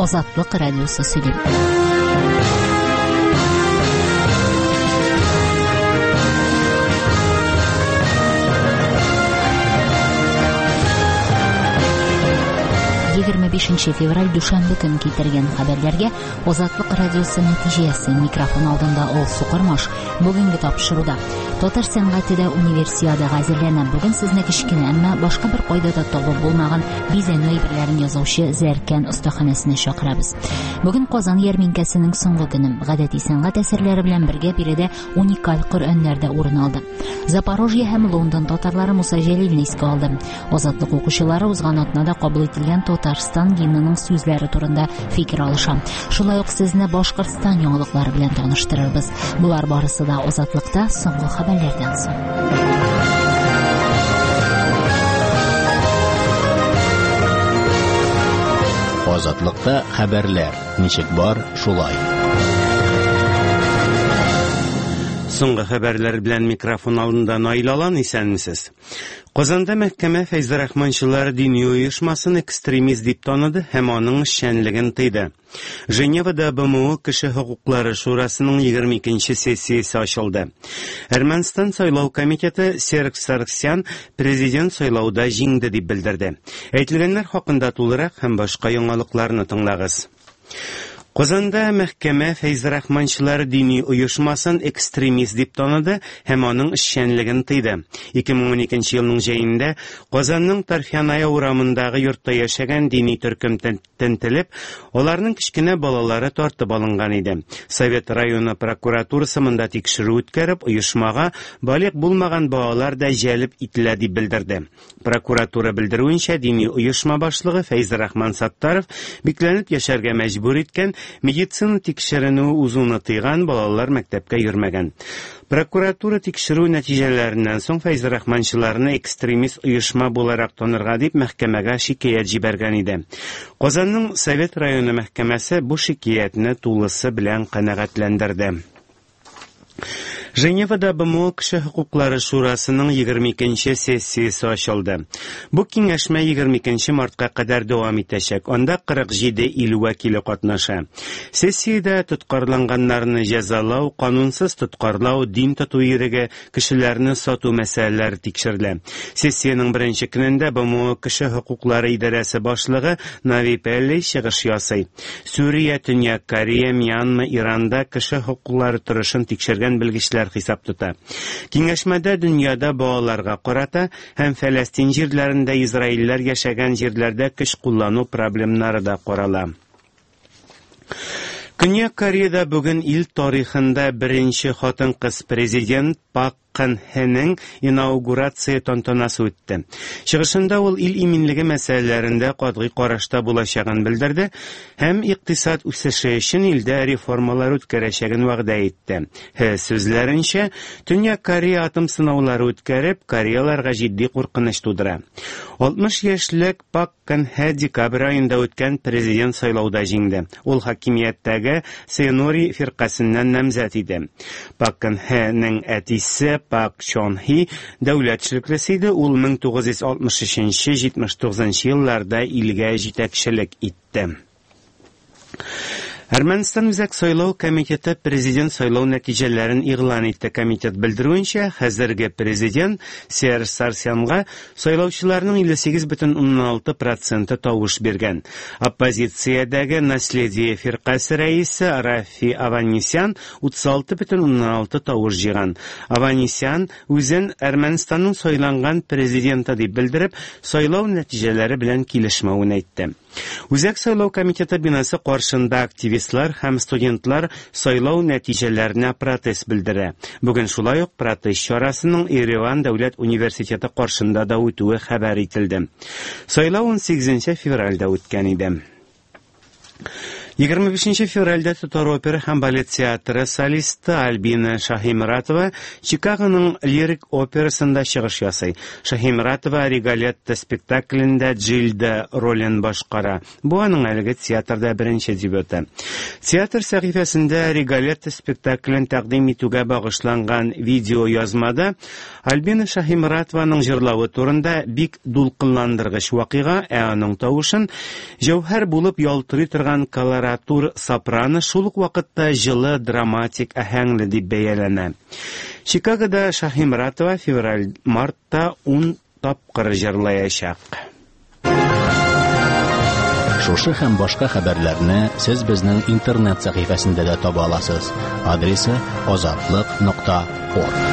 Азатлык радиосы сөйли. Февраль душанбе көн китергән хәбәрләргә Азатлык радиосы нәтиҗәсе микрофон алдында ул Сукырмаш бүгенге тапшыруда. Татар сәнгатедә универсиадага әзерләнә. Бүген сезне кичкенә, әмма башка бер кайда да табып булмаган бизәнү әйберләрен язучы Зәркән остаханәсенә чакырабыз. Бүген Казан ярминкәсенең соңгы көне. Гадәти сәнгать әсәрләре белән бергә биредә уникаль Коръәннәр дә урын алды. Запорожье һәм Лондон татарлары Муса Җәлилне искә алды. Азатлык укучылары узган атнада кабул ителгән Татарстан гимнының сүзләре турында фикер алыша. Шулай ук сезне Башкортстан яңалыклары белән таныштырырбыз. Булар барысы да Азатлыкта соңгы хәбәрләрдән соң. Азатлыкта хәбәрләр. Ничек бар, шулай. Соңгы хәбәрләр белән микрофон алдында Найлалан, исәнмесез? Казанда мәхкәмә Фәйзрахманчылар дини оешмасын экстремист дип таныды һәм аның эшчәнлеген тыйды. Женевада БМО Кеше хокуклары шурасының 22-нче сессиясе ачылды. Әрмәнстан сайлау комитеты Серг Саргсян президент сайлауда җиңде дип белдерде. Әйтелгәннәр хакында тулырак һәм башка яңалыкларны тыңлагыз. Казанда мәхкәмә Фәйзрахманчылар дини оешмасын экстремист дип таныды һәм аның эшчәнлеген тыйды. 2012 елның җәендә Казанның Тарфяная урамындагы йортта яшәгән дини төркем тентелеп, аларның кичкенә балалары тартып алынган иде. Совет районы прокуратурасы монда тикшерү үткәреп, оешмага балык булмаган балалар да җәлеп ителә дип белдерде. Прокуратура белдерүенчә, дини оешма башлыгы Фәйзрахман Саттаров бикләнеп яшәргә мәҗбүр иткән, медицина тикшеренү узуны тыйган, балалар мәктәпкә йөрмәгән. Прокуратура тикшерү нәтиҗәләреннән соң Фәйзрахманчыларны экстремист оешма буларак танырга дип мәхкәмәгә шикаят җибәргән иде. Казанның Совет районы мәхкәмәсе бу шикаятны тулысы белән канәгатьләндерде. Женевада БМО Кеше хокуклары шурасының 22-нче сессиясе ачылды. Бу киңәшмә 22 мартка кадәр дәвам итәчәк. Анда 47 ил вәкиле катнаша. Сессиядә тоткарланганнарны җәзалау, канунсыз тоткарлау, дин тоту иреге, кешеләрне сату мәсьәләләре тикшерелә. Сессиянең беренче көнендә БМО Кеше хокуклары идарәсе башлыгы Нави Пелли чыгыш ясый. Сүрия, Төньяк Корея, Мьянма, Иранда кеше хокуклары торышын тикшергән белгечләр хисап тота. Киңәшмәдә дөньяда балаларга карата һәм Фәләстин җирләрендә израильләр яшәгән җирләрдә көч куллану проблемнары да карала. Төньяк Кореяда бүген ил тарихында беренче хатын-кыз президент Пак Кын-хенең инаугурация тантанасы үтте. Чыгышында ул ил иминлеге мәсьәләләрендә катгый карашта булачагын белдерде һәм икътисад үсеше өчен илдә реформалар үткәрәчәген вәгъдә итте. Сүзләренчә, Төньяк Корея атом сынаулары үткәреп, Кореяларга җитди куркыныч тудыра. 60 яшьлек Пак Кын-хе декабрь аенда үткән президент сайлауда җиңде. Ул хакимияттәге Сенори фиркасыннан намзәт иде. Пак Кын-хенең әтисе Пак Чон-хи дәүләт ширкәте иде. Ул 1963-79 елларда илгә җитәкчелек итте. Әрмәнстан үзәк сайлау комитеты президент сайлау нәтиҗәләрен игълан итте. Комитет белдерүенчә, хәзерге президент Серж Саргсянга сайлаучыларның 58,6% тавыш биргән. Оппозициядәге Наследие фиркасы рәисе Рафи Аванесян 36,6% тавыш җыйган. Аванесян үзен Әрмәнстанның сайланган президенты дип белдереп, сайлау нәтиҗәләре белән килешмәвен әйтте. Үзәк сайлау комитеты бинасы каршында активистлар һәм студентлар сайлау нәтиҗәләренә протест белдерә. Бүген шулай ук протест чарасының Ереван дәүләт университеты каршында да үтүе хәбәр ителде. Сайлау 18 февральдә үткән иде. 25 февральдә Татар опера һәм балет театры солисты Альбина Шаһимратова Чикагоның лирик операсында чыгыш ясый. Шаһимратова Риголетто спектаклендә Джильда ролен башкара. Бу аның әлеге театрда беренче дебюты. Театр сәхифәсендә Риголетто спектаклен тәкъдим итүгә багышланган видео язмада Альбина Шаһимратованың җырлавы турында бик дулкынландыргыч вакыйга, аның тавышын җәүһәр булып ялтырый торган колоратур сопрано шул ук вакытта җылы драматик аһәңле дип бәяләнә. Чикагода Шаһимратова февраль-мартта 10 тапкыр җырлаячак. Шушы һәм башка хәбәрләрне сез безнең интернет сәхифәсендә дә таба аласыз. Адресы ozatliq.org.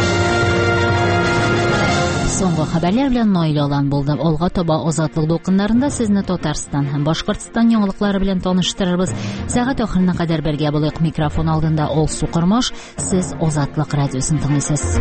Соңгы хәбәрләр белән Наил Алан булды. Алга таба Азатлык дулкыннарында сезне Татарстан һәм Башкортстан яңалыклары белән таныштырырбыз. Сәгать ахырына кадәр бергә булыйк. Микрофон алдында Алсу Кырмаш, сез Азатлык радиосын тыңлыйсыз.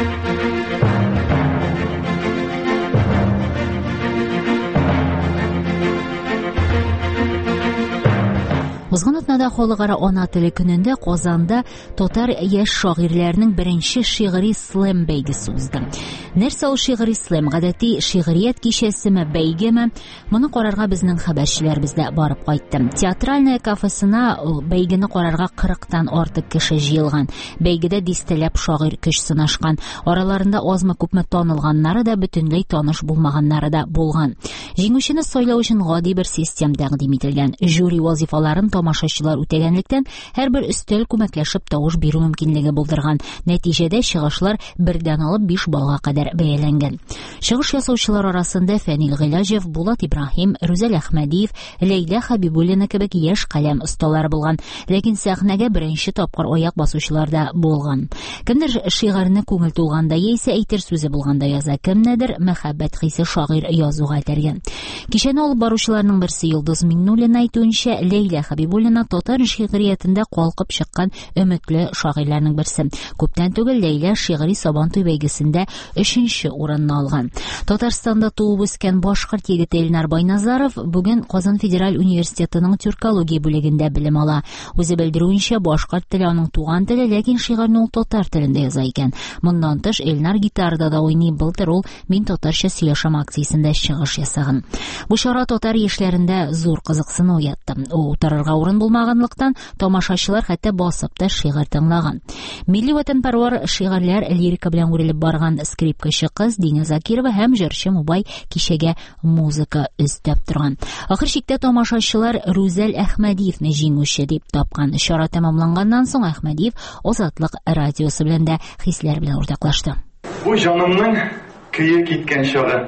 Узган атнада халыкара ана теле көнендә Казанда татар яшь шагыйрьләренең беренче шигъри слэм бәйгесе узды. Нәрсә ул шигъри слэм? Гадәти шигърият кичәсеме, бәйгеме? Моны карарга безнең хәбәрчеләр бездә барып кайтты. Театральная кафесына бәйгене карарга 40-тан артык кеше җыелган. Бәйгедә дистәләп шагыйрь көч сынашкан. Араларында азмы-күпме танылганнары да, бөтенләй таныш булмаганнары да булган. Җиңүчене сайлау өчен гади бер система тәкъдим ителгән. Жюри вазифаларын тамашачылар үтәгәнлектән һәрбер өстәл күмәкләшеп тавыш бирү мөмкинлеге булдырган. Нәтиҗәдә чыгышлар 1дән алып 5 балга кадәр бәяләнгән. Чыгыш ясаучылар арасында Фәнил Гыйлаҗев, Булат Ибраһим, Рүзәл Әхмәдиев, Ләйлә Хәбибуллина кебек яшь каләм осталары булган. Ләкин сәхнәгә беренче тапкыр аяк басучылар да булган. Кемдер шигырьне күңел тулганда яисә әйтер сүзе булганда яза, кемнедер мәхәббәт хисе шагыйрь язуга этәргән. Кичәне алып баручыларның берсе Йолдыз Миңнуллина әйтүенчә, Ләйлә Хәбибуллина татар шигъриятендә калкып чыккан өметле шагыйрьләрнең берсе. Күптән түгел Ләйлә шигъри Сабантуй бәйгесендә 3нче урынны алган. Татарстанда туып үскән башкорт егете Эльнар Байназаров бүген Казан Федераль университетының тюркология бүлегендә белем ала. Үзе белдерүенчә, башкорт теле аның туган теле, ләкин шигырьне ул татар телендә яза икән. Моннан тыш Эльнар гитарада да уйный. Былтыр ул «Мин татарча сөйләшәм» акциясендә чыгыш ясаган. Бу чара татар яшьләрендә зур кызыксыну уятты. Ул утырырга урын булмаганлыктан тамашачылар хәтта басып та шигырь тыңлаган. Милли ватанпәрвәр шигырьләр лирика белән үрелеп барган скрипкачы кыз Дина Закирова һәм җырчы Мубай кичәгә музыка өстәп торган. Ахыр чиктә тамашачылар Рүзәл Әхмәдиевне җиңүче дип тапкан. Чара тәмамланганнан соң Әхмәдиев Азатлык радиосы белән дә хисләр белән уртаклашты. Бу җанымның көе киткән чагы.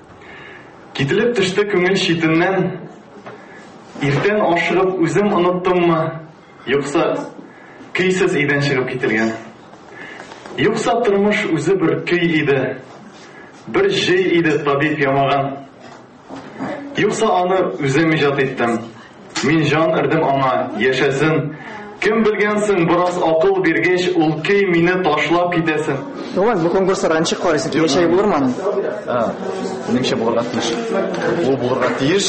Кителеп төште күңел читеннән. Иртән ашыгып үзем оныттыммы? Юкса көйсез идән чыгып кителгән. Юкса тормыш үзе бер көй иде. Бер җый иде табиб ямаган. Юкса аны үзем иҗат иттем. Мин җан ирдем аңа, яшәсен. Кем белгәнсең, бераз акыл биргәч, ул көй мине ташлап китәсен. Ул бу конкурсларга ничек карыйсың? Киләчәге булырмы? Немчә булырга тиеш. Ул булырга тиеш,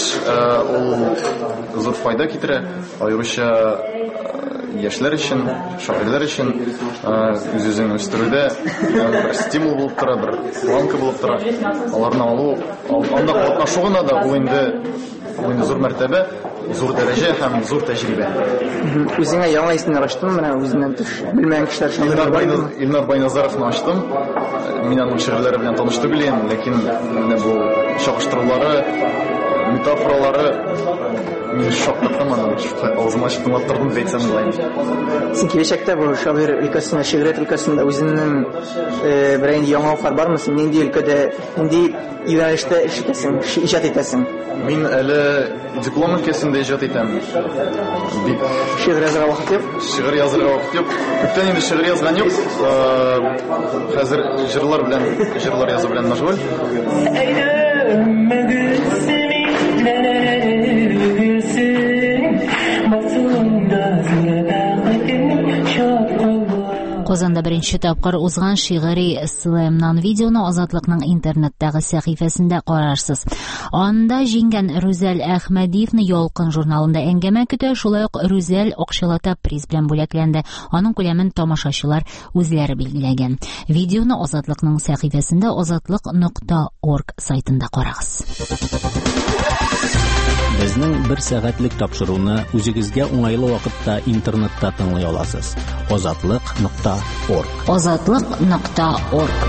ул зур файда китерә, аеруча яшьләр өчен, шагыйрьләр өчен үз-үзен үстерүдә бер стимул булып тора, бер планка булып тора. Аларны алу, анда катнашуына да ул инде зур мәртәбә, зур дәрәҗә һәм зур тәҗрибә. Үзеңә яңа исемне ачтың, менә үзеннән белмәгән кешеләр шагыйрь. Илнар Байназаровны ачтым. Мин аның шигырьләре белән таныш түгел идем, ләкин менә бу чагыштырулары, метафоралары мин шактырдым аны. Авызыма чыгып тордым дип әйтсәм була. Син киләчәктә бу шагыйрь өлкәсендә, шигърият өлкәсендә үзеңнең бер инде яңа укыр бармы? Син нинди өлкәдә, нинди юнәлештә эш итәсең, иҗат итәсең? Мин әле диплом өлкәсендә иҗат итәм. Шигырь язарга вакыт юк. Шигырь язарга вакыт юк. Күптән инде шигырь язган юк. Хәзер җырлар белән, җырлар язу белән мәшгуль. Казанда беренче тапкыр узган шигъри слэмнан видеоны Азатлыкның интернеттагы сәхифәсендә карарсыз. Анда җиңгән Рүзәл Әхмәдиевне Ялкын журналында әңгәмә көтә, шулай ук Рүзәл акчалата приз белән бүләкләнде. Аның күләмен тамашачылар үзләре билгеләгән. Видеоны Азатлыкның сәхифәсендә azatlyk.org сайтында карагыз. Безнең 1 сәгатьлек тапшыруны үзегезгә уңайлы вакытта интернетта тыңлый аласыз. azatlyk.org. azatlyk.org.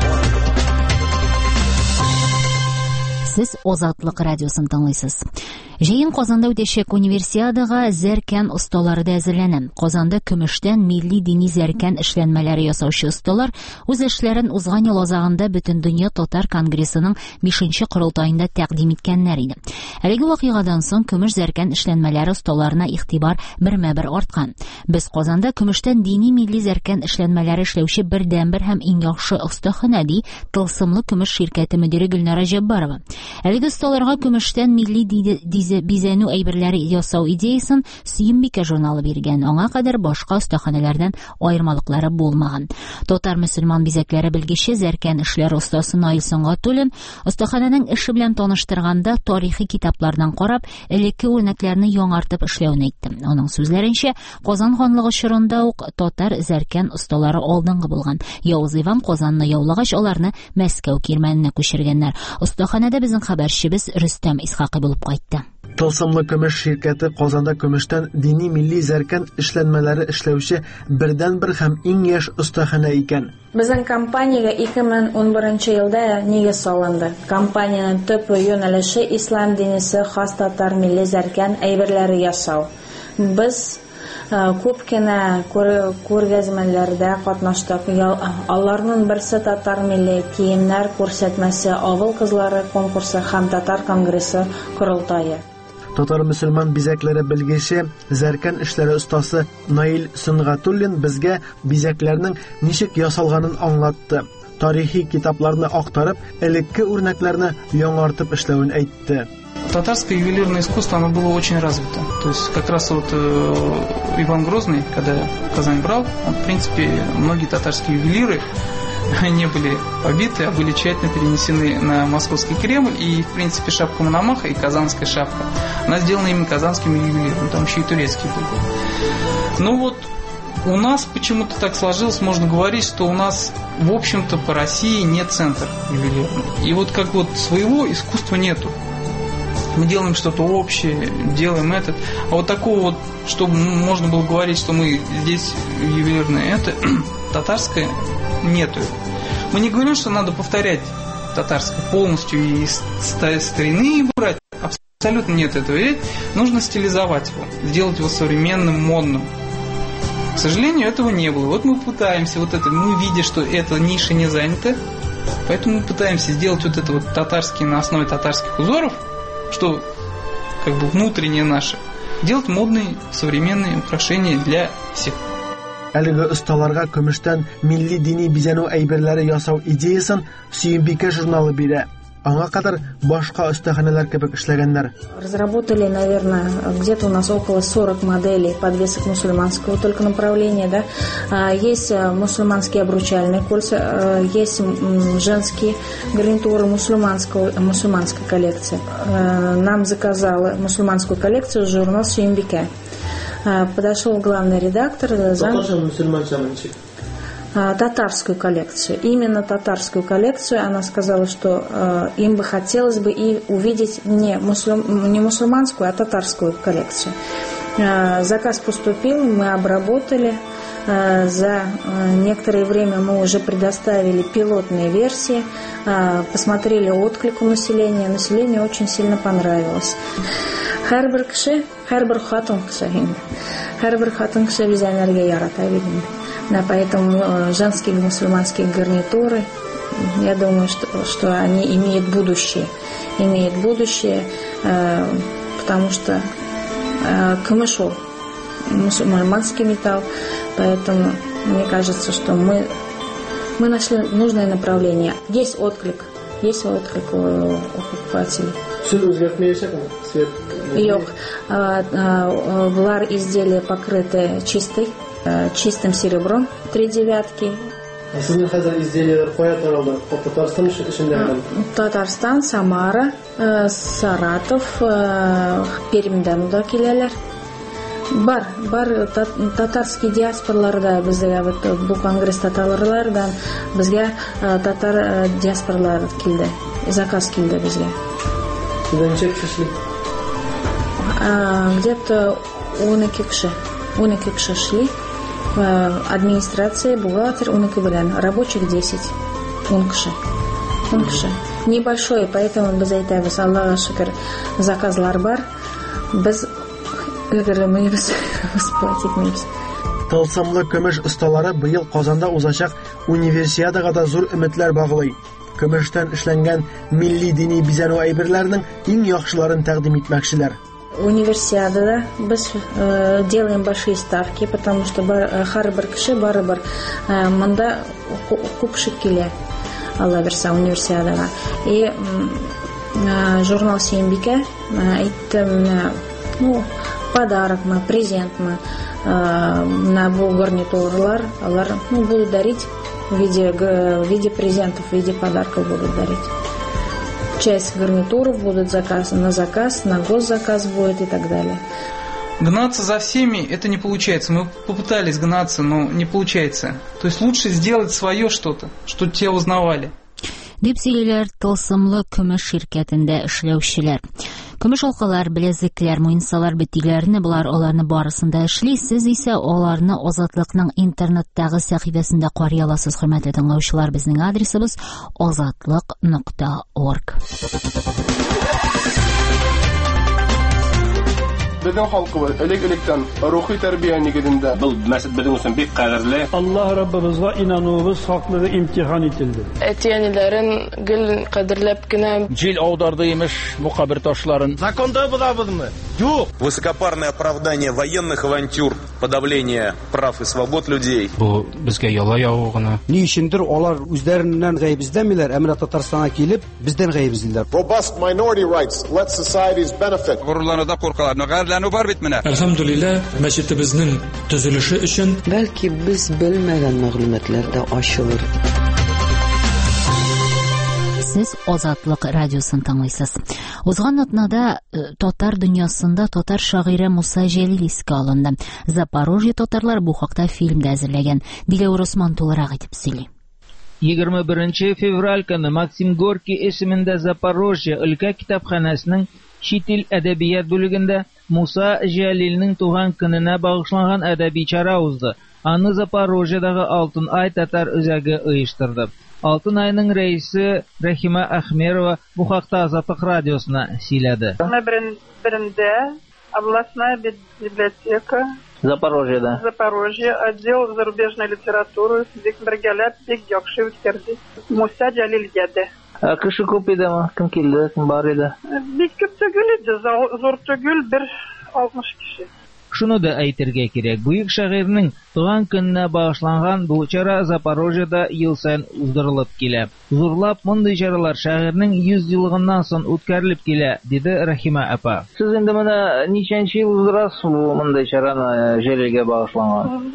Сез Азатлык радиосын тыңлыйсыз. Җыен Казанда үтәчәк универсиадага зәркән осталары да әзерләнә. Казанда көмештән милли дини зәркән эшләнмәләре ясаучы осталар үз эшләрен узган ел азагында Бөтен дөнья татар конгрессының 5нче корылтаенда тәкъдим иткәннәр иде. Әлеге вакыйгадан соң көмеш зәркән эшләнмәләре осталарына игътибар бермә-бер арткан. Без Казанда көмештән дини милли зәркән эшләнмәләре эшләүче бердәнбер һәм иң яхшы остахана ди Тылсымлы көмеш ширкәте мөдире Гөлнара Җаббарова. Әлеге осталарга көмештән милли бизәнү әйберләре ясау идеясын Сөембикә журналы биргән. Аңа кадәр башка остаханәләрдән аермалыклары булмаган. Татар мөселман бизәкләре белгече зәркән эшләре остасы Наил Сөнгатуллин остахананың эше белән таныштырганда тарихи китаплардан карап, элекке үрнәкләрне яңартып эшләүне әйтте. Аның сүзләренчә, Казан ханлыгы чорында ук татар зәркән осталары алдынгы булган. Явыз Иван Казанны яулагач, аларны Мәскәү кирмәненә күчергәннәр. Остаханәдә безнең хәбәрчебез Рөстәм Исхакый булып кайтты. Тылсымлы көмеш ширкәте Казанда көмештән дини милли зәркән эшләнмәләре эшләүче бердәнбер һәм иң яшь остахана икән. Безнең компаниягә 2011 елда нигез салынды. Компаниянең төп юнәлеше ислам динесе хас татар милли зәркән әйберләре ясау. Без күп кенә күргәзмәләрдә катнаштык. Аларның берсе татар милли киемнәр күрсәтмәсе, авыл кызлары конкурсы һәм татар конгрессы корылтае. Татар мөселман бизәкләре белгече, зәркән эшләре остасы Наил Сөнгатуллин безгә бизәкләрнең ничек ясалганын аңлатты. Тарихи китапларны актарып, элекке үрнәкләрне яңартып эшләвен әйтте. Татарское ювелирное искусство, оно было очень развито. То есть как раз вот Иван Грозный, когда Казань брал, он, в принципе, многие татарские ювелиры не были побиты, а были тщательно перенесены на Московский Кремль. И, в принципе, шапка Мономаха и казанская шапка, она сделана именно казанским ювелиром. Там еще и турецкий был. Но вот у нас почему-то так сложилось, можно говорить, что у нас, в общем-то, по России нет центра ювелирного. И вот как вот своего искусства нету. Мы делаем что-то общее, делаем это. А вот такого вот, чтобы можно было говорить, что мы здесь ювелирное, это татарское нету. Мы не говорим, что надо повторять татарское полностью и старины брать. Абсолютно нет этого. Ведь нужно стилизовать его, сделать его современным, модным. К сожалению, этого не было. Вот мы пытаемся, вот это, мы видим, что эта ниша не занята, поэтому мы пытаемся сделать вот это вот татарские на основе татарских узоров, что как бы внутреннее наше, делать модные современные украшения для всех. Әлеге осталарга көмештән милли дини бизәнү әйберләре ясау идеясын Сөембикә журналы бирә. Аңа кадәр башка остаханалар кебек эшләгәннәр. Разработали, наверное, где-то у нас около 40 моделей подвесок мусульманского только направления, да. Есть мусульманские обручальные кольца, есть женские гарнитуры мусульманской коллекции. Нам заказала мусульманскую коллекцию журнал Сөембикә. Подошел главный редактор. Татарскую коллекцию. Именно татарскую коллекцию. Она сказала, что им бы хотелось бы и увидеть не мусульманскую, а татарскую коллекцию. Заказ поступил, мы обработали. За некоторое время мы уже предоставили пилотные версии, посмотрели отклик у населения. Населению очень сильно понравилось. Һәрбер кеше, һәрбер хатын кеше бизәнергә ярата бит. Поэтому женские мусульманские гарнитуры, я думаю, что они имеют будущее. Потому что камышов, мусульманский металл, поэтому мне кажется, что мы нашли нужное направление. Есть отклик у покупателей. Yok, бұлар изделия покрыты чистой Чистым серебром 3 девятки. Sizin hazır izleyenler koya taraflar, Татарстан içinde. Татарстан, Самара, Саратов, Пермьдән да киләләр. Бар татарский диаспораларда безгә бу конгресс татарлардан безгә татар диаспоралар килде. Заказ килде безгә. Ничә кеше? Где-то 12 кеше. 12 кеше шли. Администрация, бухгалтер 12 белән, рабочих 10. 10 кеше. Небольшой, поэтому без әйтәбез, Аллаһка шөкер, заказлар бар. Без өлгермәйбез, платитмәйбез. Тылсымлы көмеш осталары быел Казанда узачак универсиадага да зур өметләр баглый. Көмештән эшләнгән милли дини бизәнү әйберләренең иң яхшыларын тәкъдим итмәкчеләр. Универсиадада біз делаем большие ставки, потому что һәрбер кеше барыбер монда күпшек килә, Алла берсә, универсиадага. И журнал Сөембикә әйттем, подарокмы, презентмы на бу гарнитурлар, алар будут дарить в виде презентов, в виде подарков будут дарить. Часть гарнитуров будут на заказ, на госзаказ будет и так далее. Гнаться за всеми это не получается. Мы попытались гнаться, но не получается. То есть лучше сделать свое что-то, что тебя узнавали. Дип сөйлиләр тылсымлы көмеш ширкәтендә эшләүчеләр. Көмеш алкалар, белезекләр, муенсалар битиләрне булар аларны барысында эшли. Сез исә аларны Азатлыкның интернеттагы сәхифәсендә карый аласыз, хөрмәтле тыңлаучылар. Безнең адресыбыз azatlyk.org. Безнең халкыбыз элек-электән рухи тәрбия нигезендә. Бу мәсәл безнең өчен бик кадерле. Аллаһ Раббыбызга инануыбыз хаклыгы имтихан ителде. Әтиәниләрен гел кадерләп кенә Җил аударды имеш бу кабер ташларын. Законда булабызмы? Юк. Высокопарное оправдание военных авантюр, подавление прав и свобод людей. Бу безгә яла явыгына. Ни өчендер алар үзләреннән гаебиздәмиләр, әмма Татарстанга килеп бездән гаебиздиләр. Robust minority rights let societies benefit. Гурурлануда куркалар. Бар бит менә. Әлхәмдүлилләh, мәчетебезнең төзелеше өчен бәлки без белмәгән мәгълүматлар да ачылыр. Сез Азатлык радиосын тыңлыйсыз. Узган атнада татар дөньясында татар шагыйре Муса Җәлил искә алынды. Запорожье татарлар бу хакта фильмда әзерләгән. Диләүр Усман тулырак итеп сөйли. 21 февраль көне Максим Горький исемендә Запорожье өлкә китапханәсенең чит ил әдәбият бүлегендә Муса Җәлилнең туган көненә багышланган әдәби чара узды. Аны Запорожьедагы Алтын ай татар үзәге оештырды. Алтын айның рәисе Рәхимә Әхмәрова бу хакта Азатлык радиосына сөйләде. Берендә областная библиотека Запорожье отдел зарубежной литературы бик бергәләп бик яхшы үткәрде. Муса Җәлилгә дә. Кеше күп идеме? Кем килде? Кем бар иде? Бик күп түгел иде, зур түгел, 60 кеше. Шуны да әйтергә кирәк. Бөек шагыйрьнең туган көненә багышланган бу чара Запорожьеда ел саен уздырылып килә. Зурлап мондый чаралар шагыйрьнең 100 еллыгыннан соң үткәрелеп килә, диде Рәхимә апа. Сез инде менә ничәнче ел уздырасыз бу мондый чараны Җәлилгә багышланган?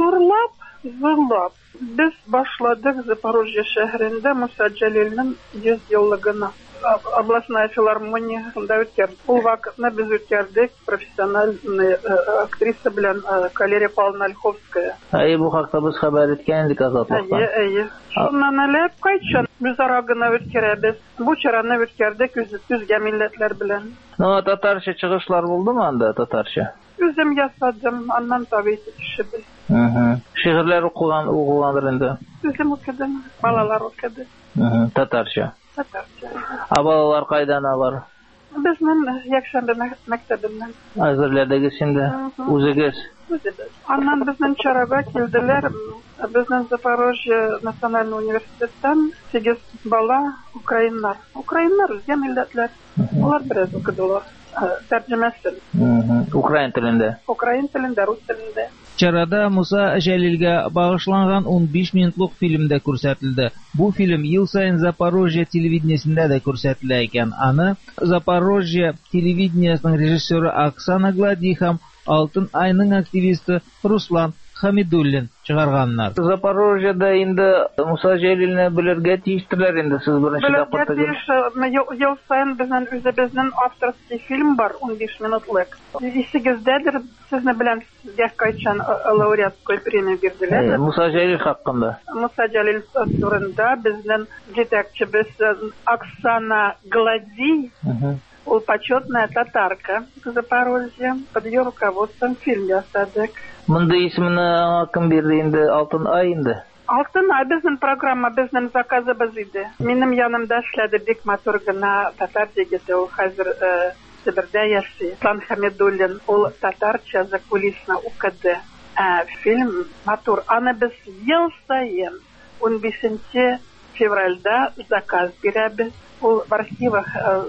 Зурлап. Без башладык Запорожье шәһәрендә Муса Җәлилнең 100 еллыгына. Областная филармония үткәрде. Ул вакытны без үткәрдек профессиональный актриса белән Калерия Павловна Ольховская. Бу хакта без хәбәр иткән идек Азатлыкта. Шуннан әлеп кайчан без арагына үткәрәбез. Бу чараны үткәрдек үзгә милләтләр белән. Татарча чыгышлар булдымы анда татарча? Үзем ясадым, аннан табый кеше бел. Шигырьләр укыгандыр инде. Үзем укыдым, балалар укыды. Татарча. Балалар кайдан алар? Безнең Якшәмбе мәктәбеннән. Әзерләдегез инде үзегез. Аннан безнең чарага килделәр. Безнең Запорожье национальный университеттан 8 бала украиннар. Украиннар үзгә милләтләр. Алар бераз укыдылар. Тәрҗемәсен. Украин телендә. Украин телендә, рус телендә. Чарада Муса Җәлилгә багышланган 15 минутлык фильм дә күрсәтелде. Бу фильм ел саен Запорожье телевидениесендә дә күрсәтелә икән. Аны Запорожье телевидениесенең режиссеры Оксана Глади һәм Алтын айның активисты Руслан Хамидуллин чыгарганнар. Запорожьеда инде Муса Җәлилне белергә тиештеләр инде сез беренче тапкыр. Ел сайын безнең үзебезнең авторский фильм бар, 15 минутлык. Исегездәдер, сезне белән сезгә кайчан лауреатская премия бирделәр. Муса Җәлил хакында. Муса Җәлил турында безнең җитәкчебез Оксана Гладий, ул почетная татарка Запорожья, под ее руководством фильм ясадык. Монда исеменә кем бирде инде? Алтын ай инде. Алтын ай безнең программа, безнең заказыбыз иде. Минем янымда эшләде бик матур гына татар егете, ул хәзер Себердә яши. Ислам Хамидуллин, ул татарча закулисно укыды. Фильм матур. Аны без ел сайын 15 февральда заказ бирәбез. Ул в архивах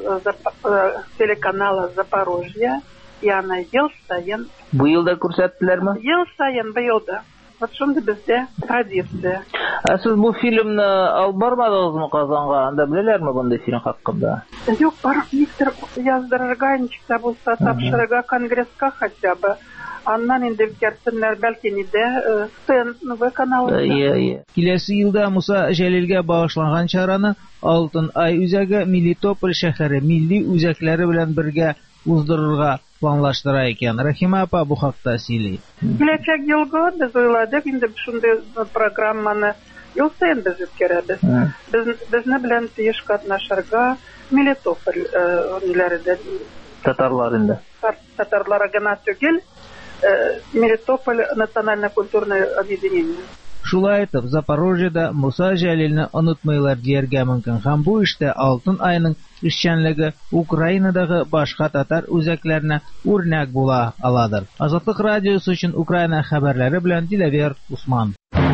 телеканала Запорожья, и аны ел сайын. Бу елда күрсәттеләрме? Ел сайын быел да. Вот шунда бездә традиция. Сез бу фильмны алып бармадыгызмы Казанга? Анда беләләрме бундай фильм хакында? Юк, бар мистер яздырырга, ничек булса тапшырырга конгресска хотя бы. Аннан инде кертсеннәр, бәлки инде ТНВ каналы. Киләсе елда Муса Җәлилгә багышланган чараны Алтын ай үзәге Мелитополь шәһәре милли үзәкләре белән бергә уздырырга планлаштыра икән. Рәхимә апа бу хакта сөйли. Киләчәк елга без уйладык инде шундый программаны ел сайын без үткәрәбез. Безне белән тиеш катнашырга Мелитополь ниләрендә татарлар инде. Татарлар гына түгел, Мелитополь национально-культурное объединение. Шулай итеп, Запорожьеда Муса Җәлилне онытмыйлар дияргә мөмкин. Һәм бу эштә Алтын айның эшчәнлеге Украинадагы башка татар үзәкләренә үрнәк була аладыр. Азатлык радиосы өчен Украина хәбәрләре белән Диләвер Усман.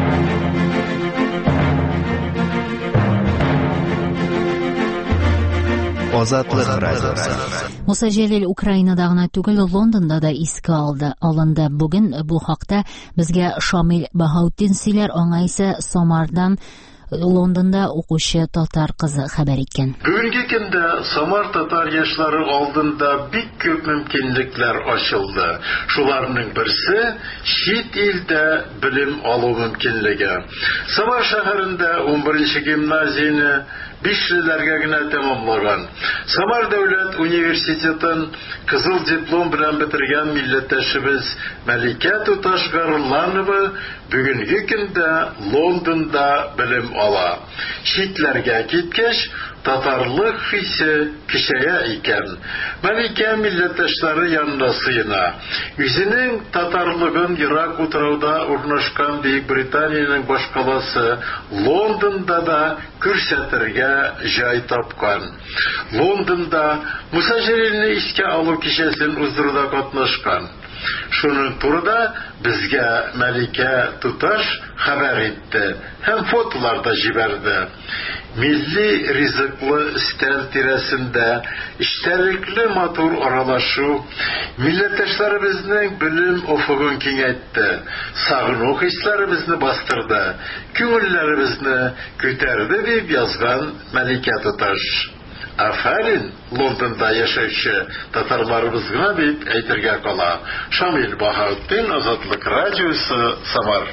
Азатлык радиосы. Муса Җәлил Украинада гына түгел, Лондонда да искә алынды. Бүген бу хакта безгә Шамил Баһаутдин сөйләр, аңа исә Самардан Лондонда укучы татар кызы хәбәр иткән. Бүгенге көндә Самар татар яшьләре алдында бик күп мөмкинлекләр ачылды. Шуларның берсе чит илдә белем алу мөмкинлеге. Самар шәһәрендә 11-нче гимназияне 5 елларга гына тәмамлаган. Самар дәүләт университетын кызыл диплом белән бетергән милләттәшебез Мәликә Туташ-Гарулланова бүгенге көндә Лондонда белем ала. Читләргә киткәч, татарлык хисе кичәя икән. Мәликә милләттәшләре янына сыена. Үзенең татарлыгын ерак утрауда урнашкан Бөек Британияның башкаласы Лондонда да күрсәтергә җай тапкан. Лондонда Муса Җәлилне искә алу кичәсен уздыруда катнашкан. Шуның турында безгә Мәликә Туташ хәбәр итте һәм фотолар да җибәрде. Милли ризыклы стәл тирәсендә эчтәлекле матур аралашу милләттәшләребезнең белем офыгын киңәйтте, сагыну хисләребезне бастырды, күңелләребезне күтәрде дип язган Мәликә Туташ. Афарин, Лондонда яшәүче татарларыбызга дип әйтергә кала. Шамил Баһаутдин, Азатлык радиосы, Самар.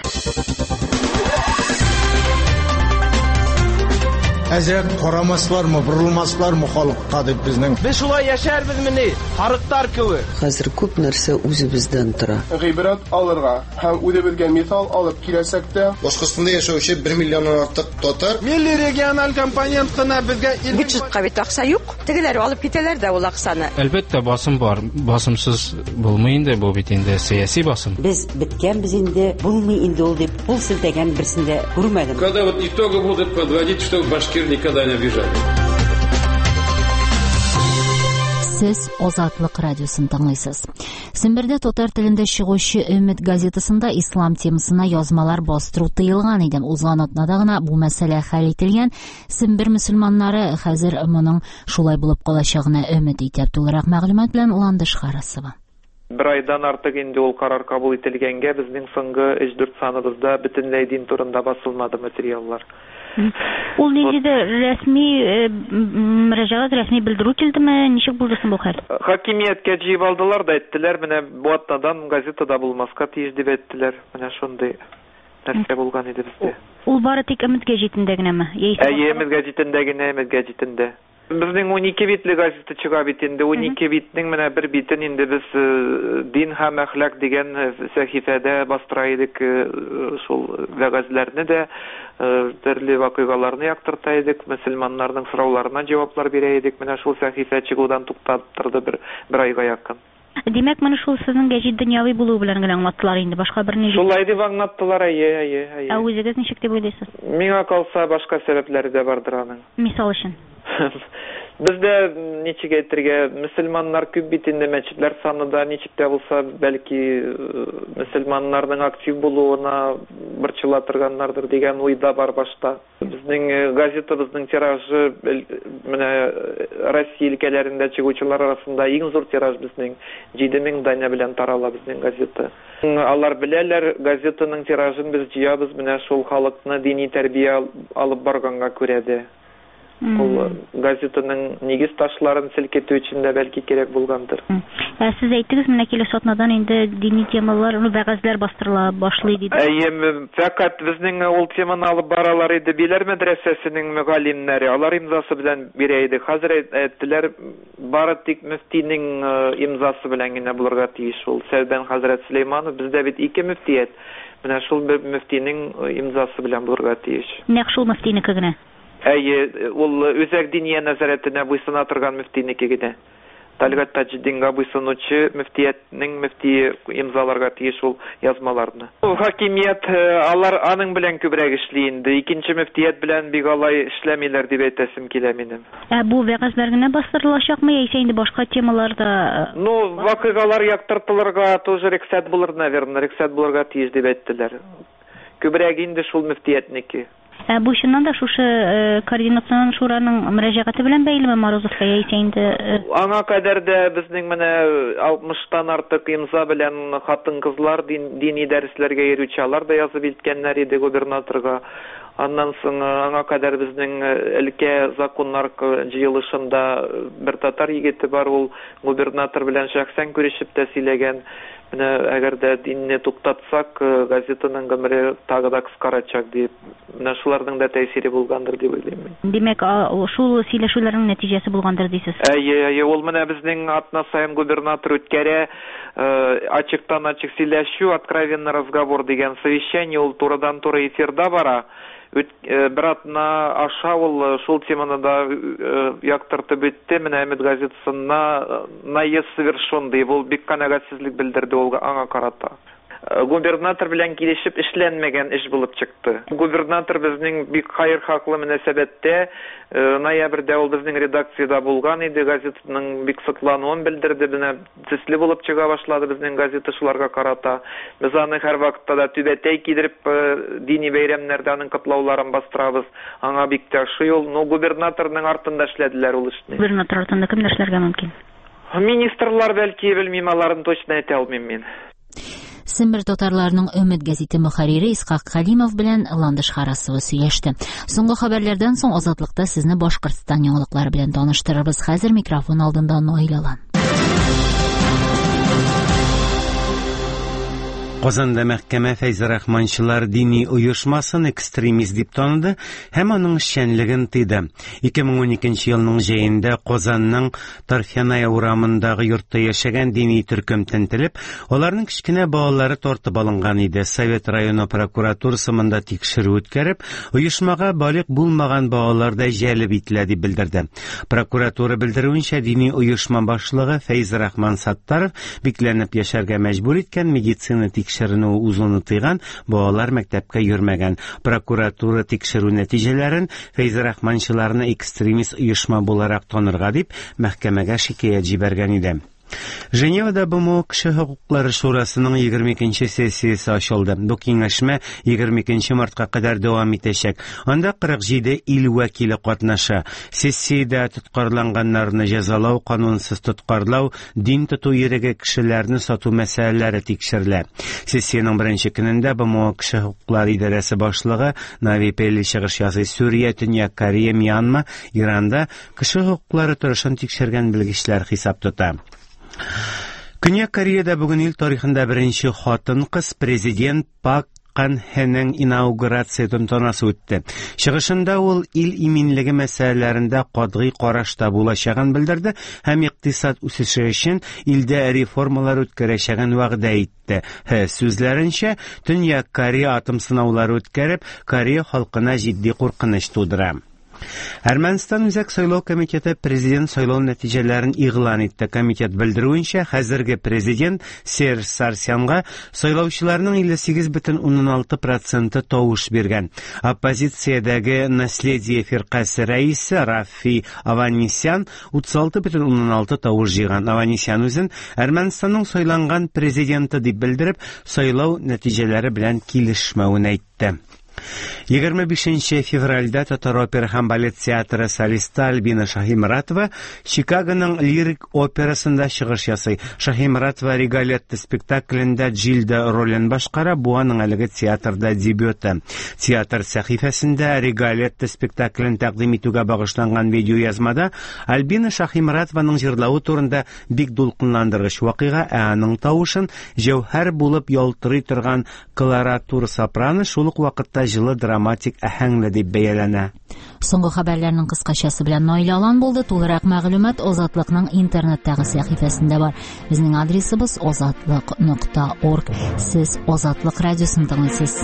Әзер карамаслармы, бурылмаслармы халыкка дип безнең. Без шулай яшәрбезмени? Харыктар кебек. Хәзер күп нәрсә үзебездән тора. Гыйбрат алырга һәм үзебезгә мисал алып киләсәк тә, Башкортстанда яшәүче 1 миллионнан артык татар. Милли региональ компонент кына безгә бюджетка бит акча юк. Тегеләр алып китәләр дә ул акчаны. Әлбәттә басым бар. Басымсыз булмый инде бу бит инде сиясәт басым. Без биткәнбез инде, булмый инде ул дип кул селтәгән берсендә күрмәдем. Когда вот итоги будут подводить, что башкир никогда не обижали. Сез Азатлык радиосын тыңлыйсыз. Сембердә татар телендә чыгучы Өмет газетасында ислам темасына язмалар бастыру тыелган иде. Узган атнада гына бу мәсьәлә хәл ителгән. Сембер мөселманнары хәзер моның шулай булып калачагына өмет итә. Тулырак мәгълүмат белән Ландыш Харасова. Bir aydan artık indi ol karar kabul etilgenge bizning soңгы 3-4 sanыбызда bütünlәй din турында басылмады материаллар. Ул ничеде рәсми мөрәҗәгать, рәсми белдерү килдеме? Ничек булды соң бу хәл? Хакимияткә җыеп алдылар да әйттеләр, менә бу атнадан газетада булмаска тиеш дип әйттеләр. Менә шундый нәрсә булган иде бездә. Ул бары тик Өмет гәҗитендә генәме? Өмет гәҗитендә генә, Өмет гәҗитендә. Безнең 12 битле газета чыга бит инде. 12 битнең менә бер битен инде без Дин һәм әхлак дигән сәхифәдә бастыра идек. Шул вәгазьләрне дә, төрле вакыйгаларны яктырта идек, мөселманнарның сорауларына җаваплар бирә идек. Менә шул сәхифә чыгудан туктаттырды бер айга якын. Димәк, моны шул сезнең гәҗит дөньяви булуы белән генә аңлаттылар инде, башка бер ни. Шулай дип аңлаттылар, әйе. Ә үзегез ничек дип уйлыйсыз? Миңа калса башка сәбәпләре дә бардыр аның. Мисал өчен. Бездә ничек әйтергә, мөселманнар күп бит инде, мәчетләр саны да ничек тә булса, бәлки мөселманнарның актив булуына борчыла торганнардыр дигән уйда бар башта. Безнең газетабызның тиражы менә Россия өлкәләрендә чыгучылар арасында иң зур тираж безнең 7000 данә белән тарала безнең газета. Алар беләләр, газетаның тиражын без җыябыз менә шул халыкны дини тәрбия алып барганга күрә дә. Ул газетаның нигез ташларын селкетү өчен дә бәлки кирәк булгандыр. Сез әйттегез, менә киләсе атнадан инде дини темалар, вәгазьләр бастырыла башлый диде. Фәкать безнең ул теманы алып баралар иде Биләр мәдрәсәсенең мөгаллимнәре, алар имзасы белән бирә иде. Хәзер әйттеләр, бары тик мөфтинең имзасы белән генә булырга тиеш ул. Сәүбән хәзрәт Сөләйманов, бездә бит 2 мөфтият. Менә шул мөфтинең имзасы белән булырга тиеш. Нәкъ шул мөфтинеке генә. Ул үзәк диния нәзарәтенә буйсына торган мөфтинеке генә. Талгат Таҗиддинга буйсынучы мөфтиятнең мөфтие имзаларга тиеш ул язмаларны. Хакимият алар аның белән күбрәк эшли инде. Икенче мөфтият белән бик алай эшләмиләр дип әйтәсем килә минем. Бу вәгазьләр генә бастырылачакмы, яисә инде башка темаларда? Вакыйгалар яктыртылырга тоже рөхсәт булыр, наверное, рөхсәт булырга тиеш дип әйттеләр. Күбрәк инде шул мөфтиятнеке. Бу чыннан да шушы координацион шураның мөрәҗәгате белән бәйлеме Морозовка, яисә инде? Аңа кадәр дә безнең менә 60тан артык имза белән хатын-кызлар дини дәресләргә йөрүче алар да язып илткәннәр иде губернаторга. Аннан соң аңа кадәр безнең өлкә законнар җыелышында бер татар егете бар, ул губернатор белән шәхсән күрешеп тә сөйләгән. Менә әгәр дә динне туктатсак, газетаның гомере тагы да кыскарачак дип, менә шуларның да тәэсире булгандыр дип уйлыйм. Димәк, шул сөйләшүләрнең нәтиҗәсе булгандыр дисез? Ул менә безнең атна саен губернатор үткәрә ачыктан-ачык сөйләшү, откровенный разговор дигән совещание, ул турыдан-туры эфирда бара. Бер атна аша ул шул теманы да яктыртып үтте. Менә Өмет газетасына наезд совершен дип, ул бик канәгатьсезлек белдерде ул аңа карата. Губернатор белән килешеп эшләнмәгән эш булып чыкты. Губернатор безнең бик хәер хаклы мөнәсәбәттә ноябрьдә ул безнең редакциядә булган иде, газетаның бик соклануын белдерде, менә төсле булып чыга башлады безнең газета шуларга карата. Без аны һәр вакытта да түбәтәй кидереп дини бәйрәмнәрдә аның котлауларын бастырабыз. Аңа бик тә ошый ул. Губернаторның артында эшләделәр ул эшне. Губернатор артында кемнәр эшләргә мөмкин? Министрлар бәлки, белмим, аларын точно әйтә алмыйм мин. Сембер татарларының Өмет гәзите мөхәррире Исхак Халимов белән Ландыш Харасова сөйләште. Соңгы хәбәрләрдән соң Азатлыкта сезне Башкортстан яңалыклары белән таныштырырбыз. Хәзер микрофон алдында Наил Алан. Казанда мәхкәмә Фәйзә Рахманчылар дини оешмасын экстремист дип таныды һәм аның эшчәнлеген тыйды. 2012 елның җәендә Казанның Торфяная урамындагы йортта яшәгән дини төркем тентелеп, аларның кичкенә балалары тартып алынган иде. Совет районы прокуратурасы монда тикшерү үткәреп, оешмага балык булмаган балалар да җәлеп ителә дип белдерде. Прокуратура белдерүенчә, дини оешма башлыгы Фәйзә Рахман Саттаров бикләнеп яшәргә мәҗбүр иткән медицина тикшерүне узуны тыйган, балалар мәктәпкә йөрмәгән. Прокуратура тикшерү нәтиҗәләрен Фәйзә Рахманчыларны экстремист оешма буларак танырга дип мәхкәмәгә шикаят җибәргән иде. Женевада БМО Кеше хукуклары шурасының 22-нче сессиясе ачылды. Бу киңәшмә 22 мартка кадәр дәвам итәчәк. Анда 47 ил вәкиле катнаша. Сессиядә тоткарланганнарны җәзалау, канунсыз тоткарлау, дин тоту йөрәге кешеләрне сату мәсьәләләре тикшерелә. Сессиянең беренче көнендә БМО Кеше хукуклары идарәсе башлыгы Нави Пелли чыгыш ясый. Сүрия, Төньяк Корея, Мьянма, Иранда кеше хукуклары торышын тикшергән белгечләр хисап тота. Көньяк Кореяда бүген ил тарихында беренче хатын-кыз президент Пак Кан-хенең инаугурация тантанасы үтте. Чыгышында ул ил иминлеге мәсьәләләрендә катгый карашта булачагын белдерде һәм икътисад үсеше өчен илдә реформалар үткәрәчәген вәгъдә итте. Сүзләренчә, Төньяк Корея атом сынаулары үткәреп, Корея халкына җитди куркыныч тудыра. Әрмәнстан үзәк сайлау комитеты президент сайлау нәтиҗәләрен игълан итте. Комитет белдерүенчә, хәзерге президент Серж Сарсянга сайлаучыларның 58,16% тавыш биргән. Оппозициядәге Наследие фиркасы рәисе Рафи Аванесян 36,16 тавыш җыйган. Аванесян үзен Әрмәнстанның сайланган президенты дип белдереп, сайлау нәтиҗәләре белән килешмәвен әйтте. 25 февральдә Татар опера һәм балет театры солисты Альбина Шаһимратова Чикагоның лирик операсында чыгыш ясый. Шаһимратова Регалетты спектаклендә Джилда ролен башкара, бу аның әлеге театрда дебюты. Театр сәхифәсендә Регалетты спектаклен тәкъдим итүгә багышланган видеоязмада Альбина Шаһимратованың җырлавы турында бик дулкынландыргыч вакыйга, аның тавышын җәүһәр булып ялтырый торган колоратура сопрано шул ук вакытта жылы драматик әһәңле дип бәяләнә. Соңгы хәбәрләрнең кыскачасы белән Наил Алан булды. Тулырак мәгълүмат Азатлыкның интернеттагы сәхифәсендә бар. Безнең адресыбыз azatlык.org. Сез Азатлык радиосын тыңлыйсыз.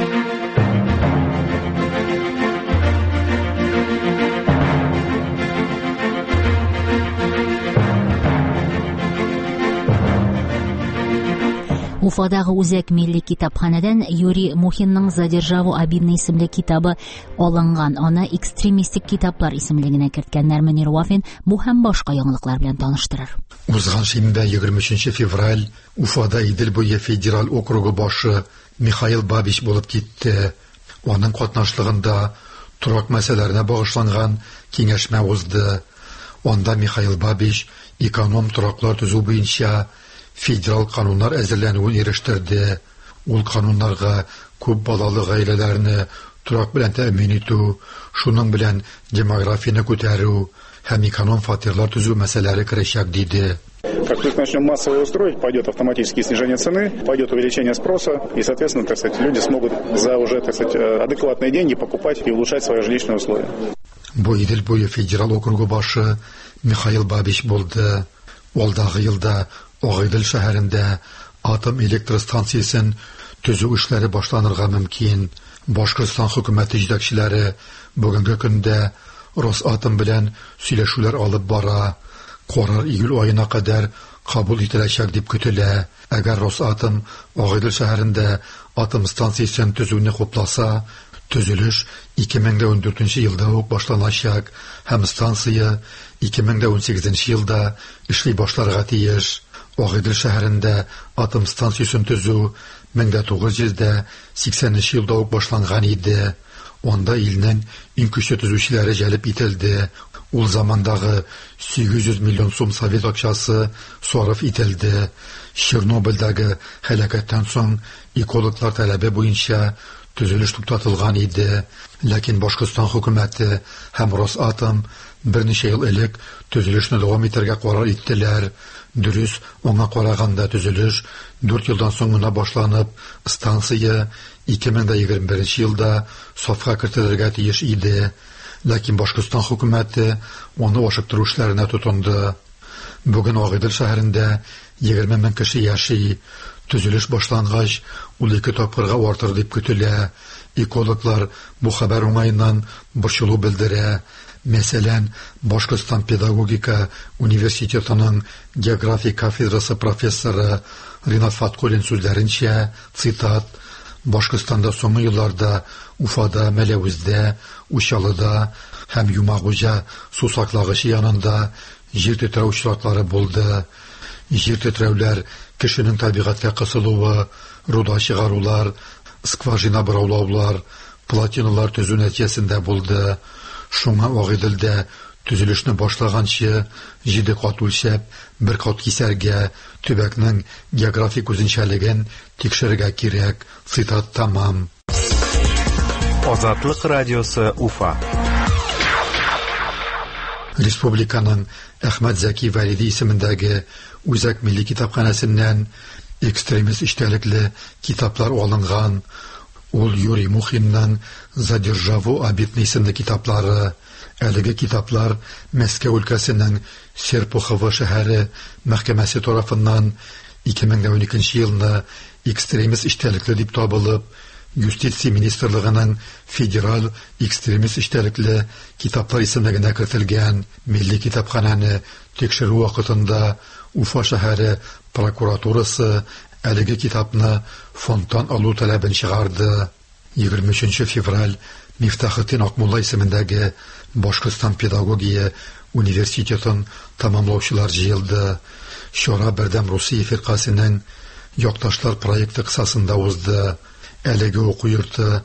Уфадагы үзәк милли китапханәдән Юрий Мухинның «Задержаву обидно» исемле китабы алынган. Аны экстремистик китаплар исемлегенә керткәннәр. Мөнир Вафин бу һәм башка яңалыклар белән таныштырыр. Узган шимбә 23 февраль Уфада Идел буе федераль округы башы Михаил Бабич булып китте. Аның катнашлыгында торак мәсьәләләренә багышланган киңәшмә узды. Анда Михаил Бабич эконом тораклар төзү буенча федераль кануннар әзерләнүен ирештерде. Ул кануннарга күп балалы гаиләләрне торак белән тәэмин итү, шуның белән демографияны күтәрү һәм эконом фатирлар төзү мәсьәләләре керәчәк диде. Как только начнем массово устроить, пойдет автоматически снижение цены, пойдет увеличение спроса, и, соответственно, люди смогут за уже, адекватные деньги покупать и улучшать свои жилищные условия. Бу Идел буе федераль округы башы Михаил Бабич булды. Алдагы елда Агыйдел шәһәрендә атом электр станциясын төзү эшләре башланырга мөмкин. Башкортстан хөкүмәте җитәкчеләре бүгенге көндә Росатом белән сөйләшүләр алып бара. Карар июль аена кадәр кабул ителәчәк дип көтелә. Әгәр Росатом Агыйдел шәһәрендә атом станциясын төзүне хупласа, төзелеш 2014 елда ук башланачак һәм станция 2018 елда эшли башларга тиеш. Агыйдел шәһәрендә атом станциясын төзү 1980 елда ук башланган иде. Онда илнең иң көчле төзүчеләре җәлеп ителде. Ул замандагы 800 миллион сум совет акчасы сарыф ителде. Чернобыльдәге һәлакәттән соң экологлар таләбе буенча төзелеш туктатылган иде. Ләкин Башкортстан хөкүмәте һәм Росатом берничә ел элек төзелешне дәвам итәргә карар иттеләр. Дөрес, аңа караганда төзелеш 4 елдан соң гына башланып, станция 2021 елда сафка кертелергә тиеш иде. Ләкин Башкортстан хөкүмәте аны ашыктыру эшләренә тотынды. Бүген Агыйдел шәһәрендә 20 мең кеше яши. Төзелеш башлангач, ул 2 тапкырга артыр дип көтелә. Экологлар бу хәбәр уңайыннан борчылу белдерә. Мәсәлән, Башкортстан педагогика университетының география кафедрасы профессоры Ринат Фаткуллин сүзләренчә, цитат: Башкортстанда соңгы елларда Уфада, Мәләвездә, Учалыда һәм Юмагуҗа сусаклагычы янында җир тетрәү очраклары булды. Җир тетрәүләр, кешенең табигатькә кысылуы, руда чыгарулар, скважина бораулаулар, платиналар төзү нәтиҗәсендә булды. Шуңа Агыйделдә төзелешне башлаганчы 7 кат үлчәп, 1 кат кисәргә, төбәкнең географик үзенчәлеген тикшерергә кирәк. Цитат тамам. Азатлык радиосы Уфа. Республиканың Әхмәт Зәки Вәлиди исемендәге Үзәк милли китапханәсеннән экстремист эчтәлекле китаплар алынган. Ул Юрий Мухинның «За обидный» исемле китаплары. Әлеге китаплар Мәскәү өлкәсенең Серпухово шәһәре мәхкәмәсе тарафыннан 2012 елны экстремист эчтәлекле дип табылып, Юстиция министрлыгының федераль экстремист эчтәлекле китаплар исемлегенә кертелгән. Милли китапханәне тикшерү вакытында Уфа шәһәре прокуратурасы әлеге китапны фондтан алу таләбен чыгарды. 23 февраль Мифтахетдин Акмулла исемендәге Башкортстан педагогия университетын тамамлаучылар җыелды. Чара Бердәм Русия фиркасының якташлар проекты кысасында узды. Әлеге уку йорты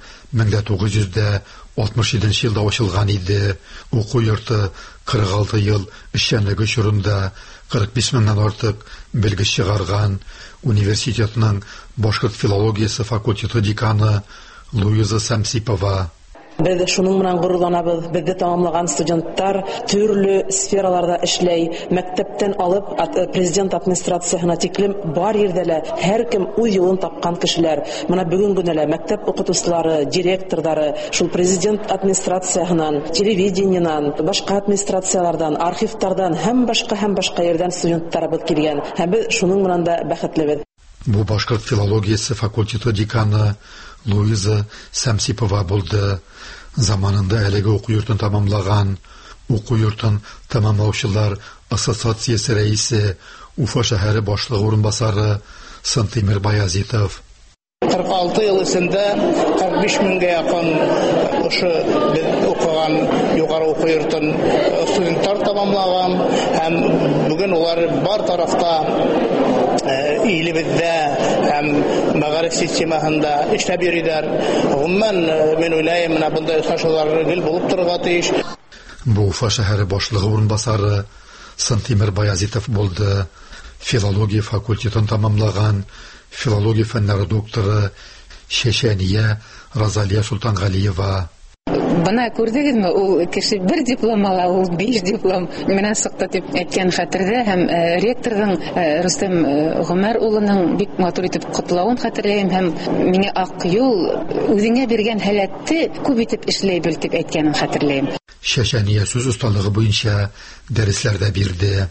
1967 елда ачылган иде. Уку йорты 46 ел эшчәнлеге чорында 45 меңнән артык белгеч чыгарган. Университетның башкорт филологиясе факультеты деканы Луиза Самсипова. Без шуның белән горурланабыз. Бездә тамамлаган студентлар төрле сфераларда эшләй. Мәктәптән алып президент администрациясына тиклем бар ердәле һәркем үз юлын тапкан кешеләр. Менә бүген генә мәктәп укытучылары, директорлары, шул президент администрациясыннан, телевидениеннан, башка администрациялардан, архивтардан һәм башка ердән студентларыбыз килгән. Һәм без шуның белән дә бәхетлебез. Бу башкорт филологиясе факультеты деканы Луиза Самсипова булды. Заманында әлеге уку йортын тамамлаган. Уку йортын тамамлаучылар ассоциациясе рәисе, Уфа шәһәре башлыгы урынбасары Сантимир Баязитов. 46 ел эчендә 45 меңгә якын ошо без укыган югары уку йортын студентлар тамамлаган һәм бүген улар бар тарафта илебездә һәм мәгариф системасында эшләп йөриләр. Гомумән мен уйлыйм, менә бундай охшашлар гел булып торырга тиеш. Бу Уфа шәһәре башлыгы урынбасары Сантимир Баязитов булды. Филология факультетын тамамлаган, филология фәннәре докторы Шәшәния Розалия Султангалиева. Бына күрдегезме, ул кеше бер диплом ала, ул 5 диплом менә сыкты дип әйткән хәтердә һәм ректорның Рустем Гомәр улының бик матур итеп котлавын хәтерләйм һәм миңа ак юл үзеңә биргән һәләтте күп итеп эшләй бел дип әйткәнен хәтерләйм. Шәшәния сүз осталыгы буенча дәресләрдә бирде.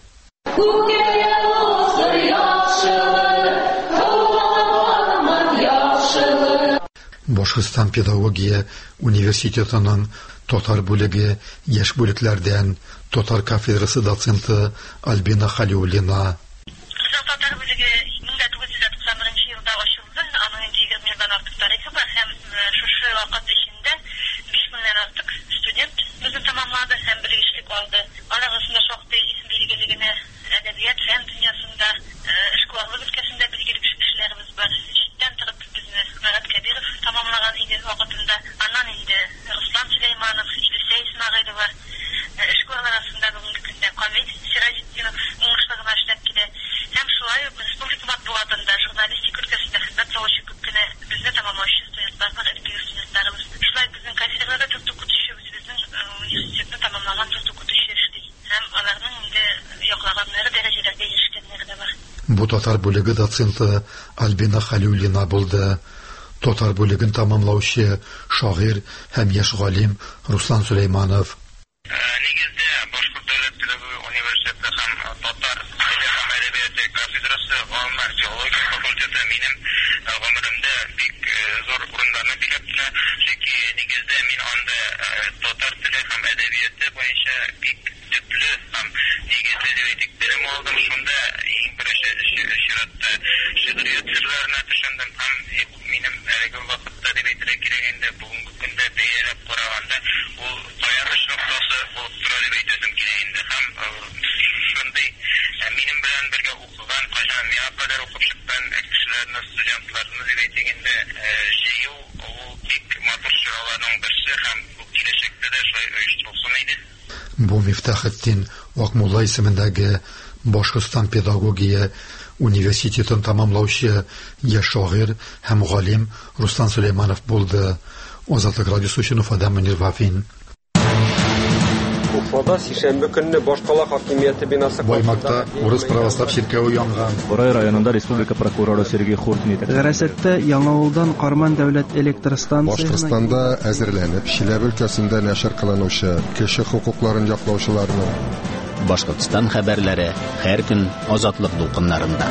Башкортстан педагогия университетының татар бүлеге яшь бүлекләрдән татар кафедрасы доценты Альбина Халиуллина. Татар бүлеге 1991 елда ачылды. Аның 20 меңнән артык тарихы бар һәм шушы вакыт эчендә 5 меңнән артык студент үзен тамамлады һәм белгечлек алды. Арасында шактый исем билгелегенә әдәбият һәм дөньясында эшкуарлык өлкәсендә билгеле кешеләребез бар. Читтән торып безне Марат Кәбиров тамамлаган иде вакытында. Аннан инде Руслан Сөләйманов, Илсә Исмәгыйлова эшкуарлар арасында бүгенге көндә Камил Сираҗетдинов уңышлыгына эшләп килә. Һәм шулай ук республика матбугатында журналистика өлкәсендә хезмәт итүче күп кенә безне тамамлаучы студентлар бар, студентларыбыз. Шулай безнең кафедрада 4 укытучы безнең университетны тамамлаган 4 укытучы эшли. Һәм аларның инде яклаганнары дәрәҗәләргә ирешкәннәре дә бар. Бу татар бүлеге доценты Альбина Халиуллина булды. Татар бүлеген тамамлаучы шагыйрь һәм яшь галим Руслан Сөләйманов. Нигездә Башкорт дәүләт педагогия университеты һәм татар теле һәм әдәбияты кафедрасы гомумән филология факультеты минем гомеремдә бик зур урыннарны биләп тора. Чөнки нигездә мин анда татар теле һәм әдәбияты буенча бик төпле һәм нигезле дип әйтик белем алдым. Шунда иң беренче чиратта шигърият серләренә төшендем һәм минем әлеге вакытта дип әйтергә кирәк инде бүгенге көндә бәяләп караганда ул таягыч ноктасы булып тора дип әйтәсем килә инде һәм шундый минем белән бергә укыган kadar okup çıkan kişilerini, studentlarını degende jeyil ol bik matur şuralarının birisi hem bu gelecekte de şöyle uyuşturulsun idi. Bu Miftahettin Akmulla ismindagi Boshqirdiston pedagogika universitetini tamomlovchi yosh shoir ham g'olim Rustam Suleymanov bo'ldi. Ozodlik radiosi uchun Ufadan Munir Vafin. Ufada seshanba kuni boshqalar hokimiyati binosi Boymakda O'ris Pravoslav Shirkovi yongan. Qoray rayonida Respublika prokurori Sergey Khurtin etdi. G'arasatda Yangiovuldan Qarman davlat elektr stansiyasi Boshqirdistonda azirlanib, Shilab o'lkasida nashr qilinuvchi kishi huquqlarini yoqlovchilarni Boshqirdiston xabarlari har kun ozodlik to'lqinlarida.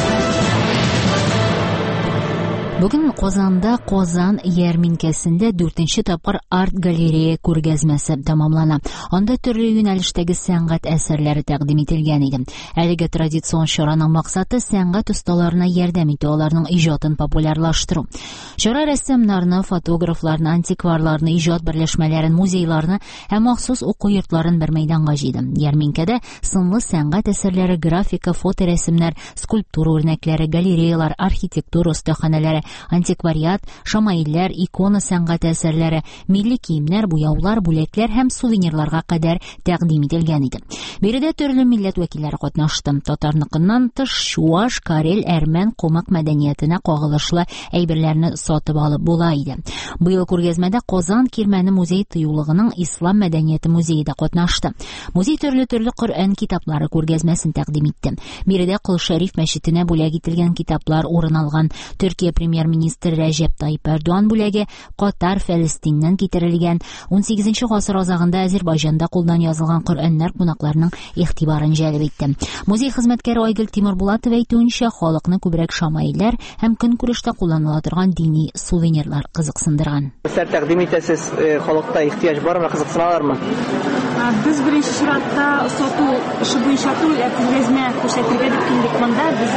Bugun Qozonda Qozon yarminkasida 4-tapqir art galereya ko'rgazmasi tamomlanadi. Unda turli yo'nalishdagi san'at asarlari taqdim etilgan edi. Әлеге traditsion shoraning maqsadi san'at ustalarini yordam etib, ularning ijodini populyarlashtiruv. Shora rassomlarni, fotograflarni, antikvarlarni, ijod birlashmalarini, muzeylarni ham maxsus o'quv yurtlarini bir maydonga jiydi. Yarminkada sinli san'at asarlari, grafika, fotorasmlar, skulptura o'rnaklari, galereyalar, arxitektura ustaxonalari, antikvariat, shamoyillar, ikona san'at asarlari, milliy kiyimlar, bo'yovlar, bo'laklar ham suvenirlarga qadar taqdim etilgan edi. Berida turli millat vakillari qatnashdi. Tatarniqidan tish, Shuvash, Karel, Arman, qo'maq madaniyatini qog'ilishli ayberlarni sotib olib bo'laydi. Bu yil ko'rgazmada Qozon Kirmani muzey tiyulig'ining Islom madaniyati muzeyida qatnashdi. Muzey turli Qur'on kitoblari ko'rgazmasini taqdim etdi. Berida Qul Sharif masjidina bo'lak etilgan kitoblar o'rin olgan. Turkiya Premyer-ministri Rajab Tayyip Erdo'g'an bo'lagi Qatar, Falastindan keltirilgan 18-asr ozag'ida Ozarbayjonda qo'ldan yozilgan Qur'onlar qo'noqlarning e'tiborini jalb etdi. Muzey xizmatkari Oygul Timurbulatova aytgancha, xalqni ko'proq shamoyillar ham kun ko'rishda qo'llaniladigan diniy suvenirlar qiziqsindirgan. Sizlar taqdim etasiz, xalqda ehtiyoj bormi, qiziqsinalarmi? Biz birinchi suratda sotuv ishi bo'yicha ko'rgazma ko'rsatilgan kunlik bunda biz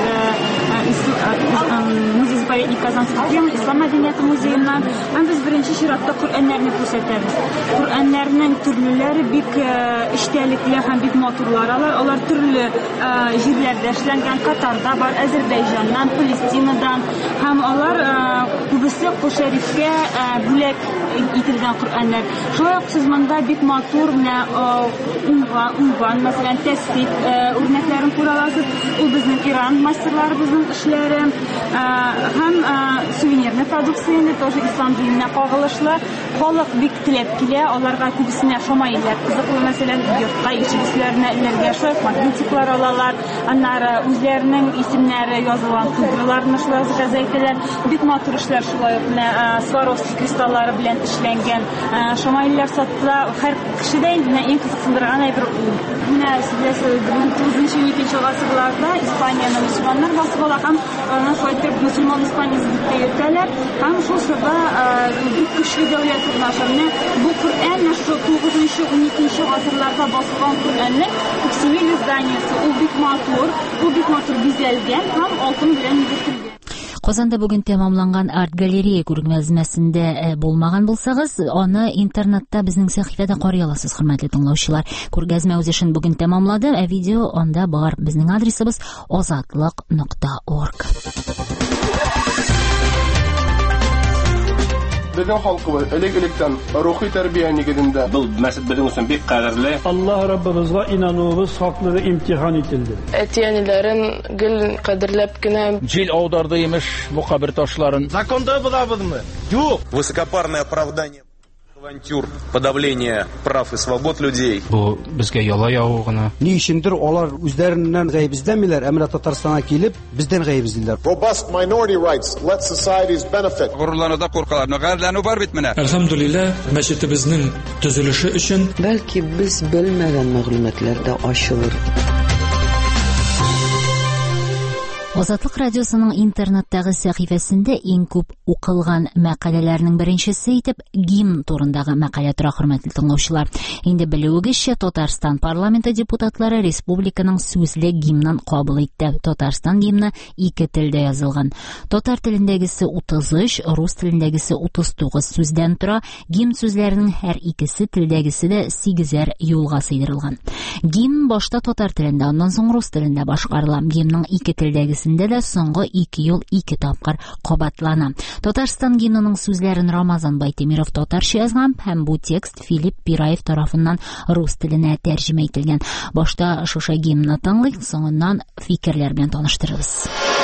muzey zaповедник Казанский Крым, Islom madaniyati muzeyidan ham biz birinchi suratda Qur'onlarni ko'rsatamiz. Qur'onlarning turlilari bik ishtalikli ham bik motorlar, ular turli yerlarda ishlangan, Qatarda bor, Ozarbayjondan, Falastinadan ham ular ko'pisi Qul Sharifga bo'lak etilgan Qur'onlar. Shunday sizmanda bik motor unvon, masalan, tasdif o'rnaklarini ko'ra olasiz. U bizning Iran mastarlari, bizning ishlari ham suvenirni produksiyani, тоже islom dinina qog'ilishlar, xalq bik tilab kela, ularga ko'pisini shamoyillar qiziqli, masalan, yurtqa ishchilarni illarga shoy magnetiklar olalar, anara o'zlarining ismlari yozilgan qudralarni shularga zaytlar, bik motor ishlar shulayotna Swarovski kristallari bilan ishlangan shamoyillar sotdilar. Har kishida eng qiziqtirgan bir buni sizlar 9-12 asrlarda Ispaniyani musulmonlar bosib olgan, shoytir musulmon Ispaniyada yurtdilar. Ham shu sırada bir kuchli davlat to'qnashuvini bu Qur'on shu 9-12 asrlarda bosilgan Qur'onning Ksivil izdaniyasi, u bik motor bezalgan, ham oltin bilan bezatilgan. Qozonda bugun tamomlangan art galereya ko'rgazmasida bo'lmagan bo'lsangiz, uni internetda bizning sahifada qoriy olasiz, hurmatli tinglovchilar. Ko'rgazma o'z ishini bugun tamomladi. Video onda bor. Bizning adresimiz ozodlik.org. Bizim halkımız elektlikten ruhi terbiye nigidinde. Bu mesele bizim için bir kaderli. Allah Rabbimizga inanuvumuz hakları imtihan etildi. Etiyanilerin gül kadirlep güne. Cil avdardıymış bu kabir taşların. Zakonda bulamız mı? Yok. Высокопарное оправдание авантюр, подавление прав и свобод людей. Bu bizga yola yavug'ini. Ni işindir olar o'zlaridan g'ayb izlamilar, ammo Tataristonga kelib bizdan g'ayb izladilar. Robust minority rights let societies benefit. G'ururlanuvda qo'rqalar, g'arlanib bor bitmana. Alhamdulillah, masjidimizning tuzilishi uchun balki biz bilmagan ma'lumotlarda oshilur. Ozodlik radiosining internetdagi sahifasida eng ko'p o'qilgan maqolalarning birinchisi etib gimn turindagi maqola tura, hurmatli tinglovchilar. Endi biluvingizcha Tatariston parlamenti deputatlari respublikaning so'zli gimnin qabul etdi. Tatariston gimni ikki tilda yozilgan. Tatar tilidagisi 33, rus tilidagisi 39 so'zdan tura. Gimn so'zlarining har ikkisi tildagisida 8 yo'lga siydirilgan. Gimn boshda tatar tilida, undan so'ng rus tilida boshqarilgan. Gimning ikki tildagisi текстендә дә соңгы 2 ел 2 тапкыр кабатлана. Татарстан гимнының сүзләрен Рамазан Байтемиров татарча язган һәм бу текст Филипп Пираев тарафыннан рус теленә тәрҗемә ителгән. Башта шушы гимнны тыңлыйк, соңыннан фикерләр белән таныштырабыз.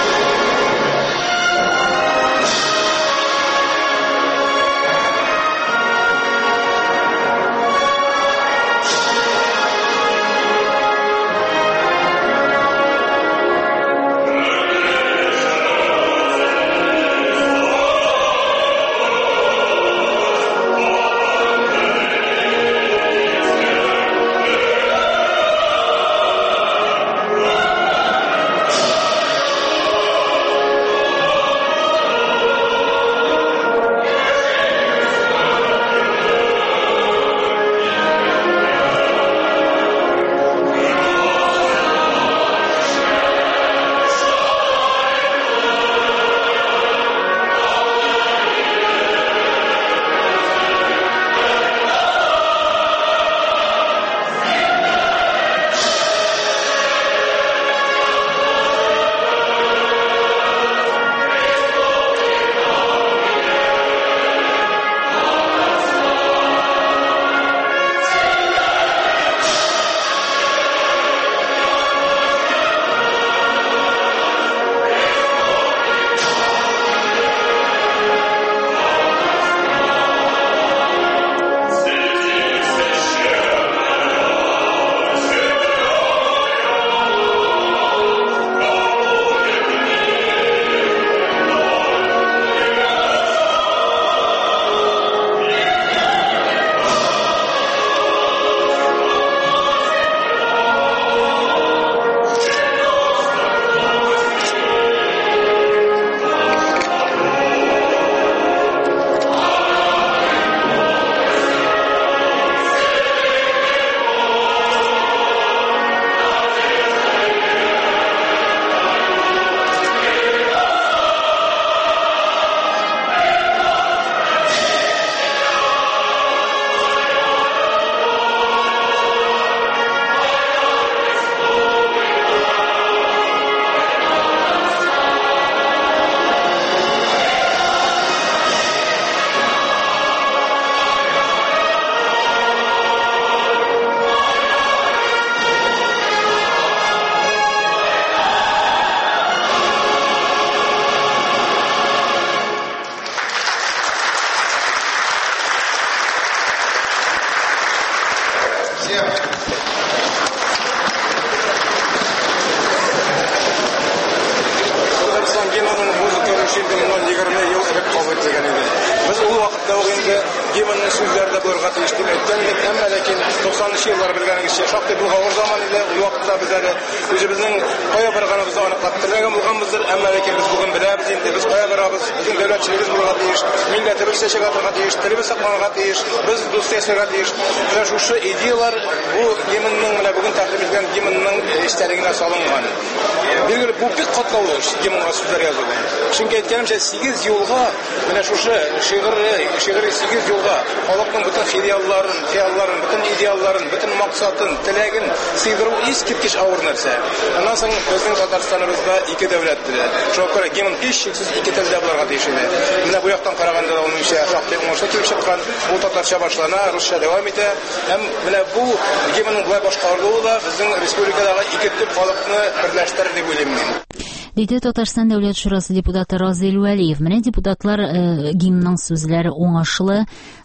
Шушы идеялар бу гимнның менә бүген тәкъдим иткән гимнның истәлегенә салынган. Билгеле бу бик катлаулы гимнга сүзләр язылган. Чөнки әйткәнемчә 8 елга менә шушы шигъри 8 елга халыкның бөтен хыялларын, бөтен идеалларын, бөтен максатын, теләген сыйдыру искиткеч авыр нәрсә. Аннан соң безнең Татарстаныбызда 2 дәүләт теле. Шуңа күрә гимн һичшиксез 2 телдә булырга тиеш иде. Менә бу яктан караганда да ул ничә шактый уңышлы килеп чыккан. Бу татарча башлана, русча дәвам итә. Һәм менә бу гимнның булай башкарылуы да безнең республикадагы 2 төп халыкны берләштерә дип уйлыйм мин. Диде Татарстан Дәүләт Шурасы депутаты Разил Вәлиев. Менә депутатлар гимнның сүзләре уңышлы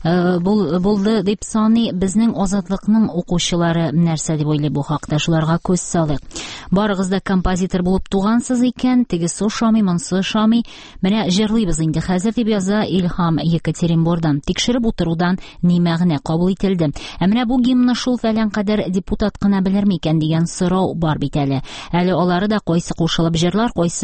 булды дип саный. Безнең азатлыкның укучылары нәрсә дип уйлый бу хакта, шуларга күз салыйк. Барыгыз да композитор булып тугансыз икән, тегесе ошамый, монсы ошамый. Менә җырлыйбыз инде хәзер дип яза Илһам Екатеринбургдан. Тикшереп утырудан ни мәгънә кабул ителде. Ә менә бу гимнны шул фәлән кадәр депутат кына белер микән дигән сорау бар бит әле. Әле алары да кайсы кушылып җырлар, кайсы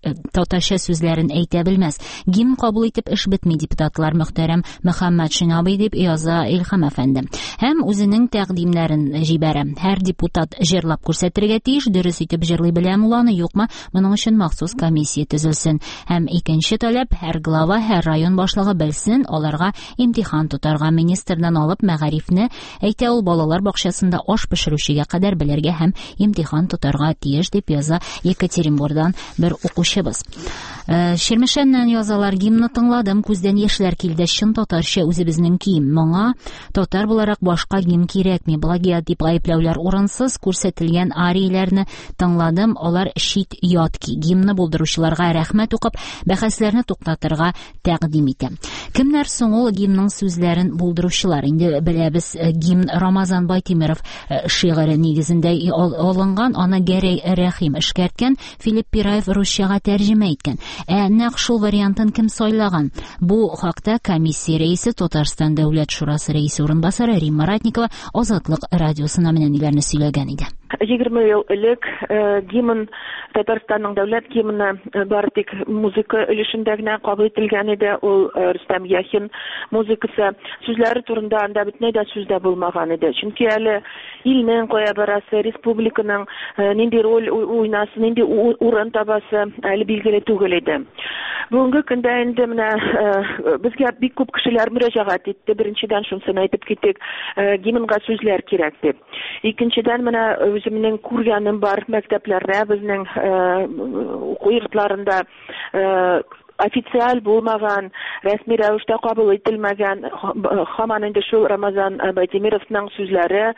татарча сүзләрен әйтә белмәс. Гимн кабул итеп эш бетми, депутатлар мөхтәрәм Мөхәммәд Шинаби дип яза Илһам әфәнде. Һәм үзенең тәкъдимнәрен җибәрә. Һәр депутат җырлап күрсәтергә тиеш, дөрес итеп җырлый беләме уланы, юкмы, моның өчен махсус комиссия төзелсен. Һәм икенче таләп, һәр глава, һәр район башлыгы белсен, аларга имтихан тотарга, министрдан алып мәгарифне, әйтә ул балалар бакчасында аш пешерүчегә кадәр белергә һәм имтихан тотарга тиеш дип яза Екатеринбургдан бер укучыбыз. Ширмешәннән язалар: гимнны тыңладым, күздән яшьләр килде, чын татарча үзебезнең кием. Моңа татар буларак башка гимн кирәкми. Плагиат дип гаепләүләр урынсыз, күрсәтелгән арияләрне тыңладым, алар чит ят ки. Гимнны булдыручыларга рәхмәт укып, бәхәсләрне туктатырга тәкъдим итә. Кемнәр соң ул гимнның сүзләрен булдыручылар? Инде беләбез, гимн Рамазан Байтимиров шигыре нигезендә алынган, аны Гәрәй Рәхим эшкәрткән, Филипп Пираев русчага тәрҗемә иткән. Нәкъ шул вариантын кем сайлаган? Бу хакта комиссия рәисе, Татарстан дәүләт шурасы рәисе урынбасары Римма Ратникова Азатлык радиосына менән ниләрне сөйләгән иде. 20 ел элек гимн Татарстанның дәүләт гимны бары тик музыка өлешендә генә кабул ителгән иде. Ул Рөстәм Яхин музыкасы, сүзләре турында анда бөтенләй дә сүз дә булмаган иде. Чөнки әле илнең кая барасы, республиканың нинди роль уйнасы, нинди урын табасы әле билгеле түгел иде. Бүгенге көндә инде менә безгә бик күп кешеләр мөрәҗәгать итте. Беренчедән шунысын әйтеп китик, гимнга сүзләр кирәк дип. Икенчедән менә үземнең күргәнем бар мәктәпләрдә, безнең уку йортларында официаль булмаган, рәсми рәвештә кабул ителмәгән, һаман инде шул Рамазан Байтимировның сүзләре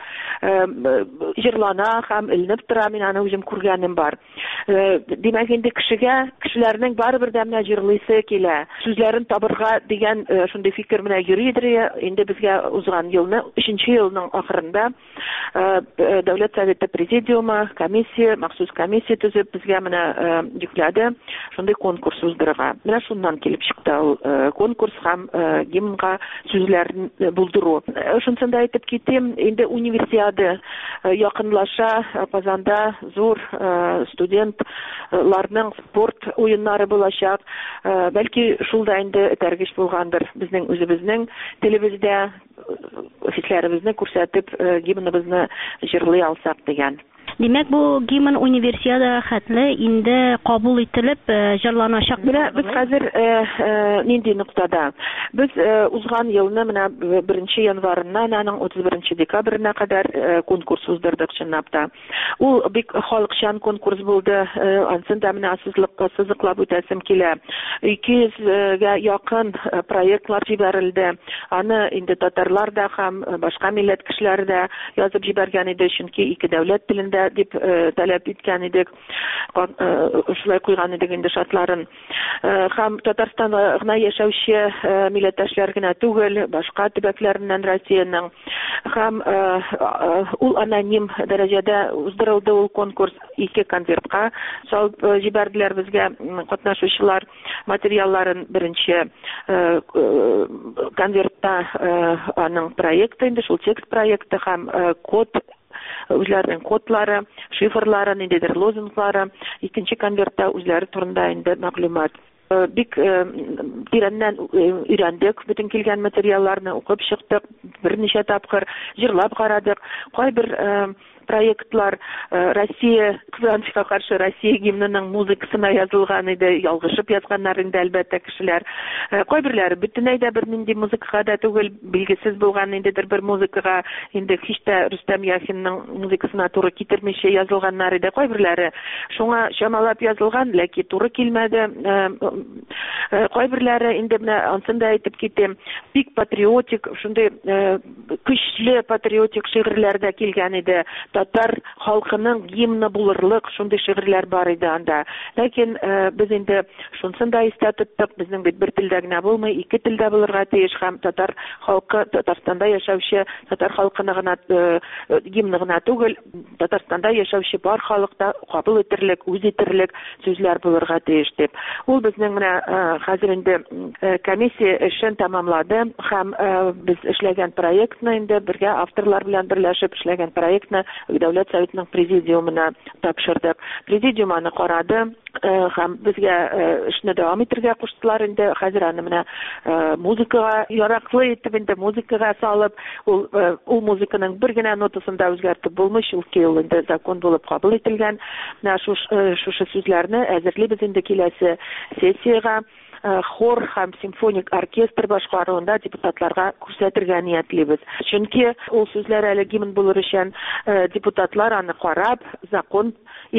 җырлана һәм иленеп тора. Мин аны үзем күргәнем бар. Димәк, инде кешеләрнең барыбер дә менә җырлыйсы килә, сүзләрен табырга дигән шундый фикер менә йөри иде. Инде безгә узган елны, 3нче елның ахырында Дәүләт Советы Президиумы комиссия, махсус комиссия төзеп безгә менә йөкләде шундый конкурс уздырырга. Менә шуннан килеп чыкты ул конкурс һәм гимнга сүзләрен булдыру. Шунсында әйтеп китим, инде универсиада якынлаша, Казанда зур студентларның спорт уеннары булачак. Бәлки шулда инде этәргеч булгандыр. Безнең үзебезнең телебездә офисларыбызны күрсәтеп гимныбызны җырлый алсак дигән. Димәк, бу гимн универсиада хәтле инде кабул ителеп җырланачак. Менә без хәзер нинди нуктада? Без узган елны менә 1 январыннан аның 31 декабрына кадәр конкурс уздырдык чынлап та. Ул бик халыкчан конкурс булды. Ансында менә сызыклап үтәсем килә. 200-гә якын проектлар җибәрелде. Аны инде татарлар да һәм башка милләт кешеләре дә язып җибәргән иде, чөнки ике дәүләт телендә дип таләп иткән идек. Шулай куйган идек инде шартларын. Һәм Татарстанда гына яшәүче милләттәшләр генә түгел, башка төбәкләреннән Россиянең һәм ул аноним дәрәҗәдә уздырылды ул конкурс. 2 конвертка салып җибәрделәр безгә катнашучылар материалларын. Беренче конвертта аның проекты, инде шул текст проекты һәм код, үзләренең кодлары, шифрлары, ниндидер лозунглары. Икенче конвертта үзләре турында инде мәгълүмат. Бик тирәннән өйрәндек, бөтен килгән материалларны укып чыктык, берничә тапкыр җырлап карадык. Кайбер проектлар Россия, Кызганычка каршы Россия гимнының музыкасына язылган иде, ялгышып язганнар инде әлбәттә кешеләр. Кайберләре бөтенләй дә бернинди музыкага да түгел, билгесез булган индедер бер музыкага, инде һич тә Рөстәм Яхинның музыкасына туры китермичә язылганнар иде. Кайберләре шуңа чамалап язылган, ләкин туры килмәде. Кайберләре инде менә ансында әйтеп китем, бик патриотик, шундый көчле патриотик шигырьләрдә килгән иде. Татар халкының гимны булырлык шундый шигырьләр бар иде анда. Ләкин без инде шунысын да истә тоттык, безнең бит бер телдә генә булмый, 2 телдә булырга тиеш һәм татар халкы, Татарстанда яшәүче татар халкының гына гимны гына түгел, Татарстанда яшәүче бар халыкта кабул итерлек, үз итерлек сүзләр булырга тиеш дип. Ул безнең менә хәзер инде комиссия эшен тәмамлады һәм без эшләгән проектны инде бергә авторлар белән берләшеп эшләгән проектны Дәүләт Советының президиумына тапшырдык. Президиум аны карады, һәм безгә эшне дәвам итәргә куштылар инде. Хәзер аны менә музыкага яраклы итеп инде музыкага салып, ул музыканың бер генә нотасын да үзгәртеп булмый, ул инде закон булып кабул ителгән. Менә шушы сүзләрне әзерлибез инде киләсе сессиягә хор һәм симфоник оркестр башкаруында депутатларга күрсәтергә ниятлибез. Чөнки ул сүзләр әле гимн булыр өчен депутатлар аны карап, закон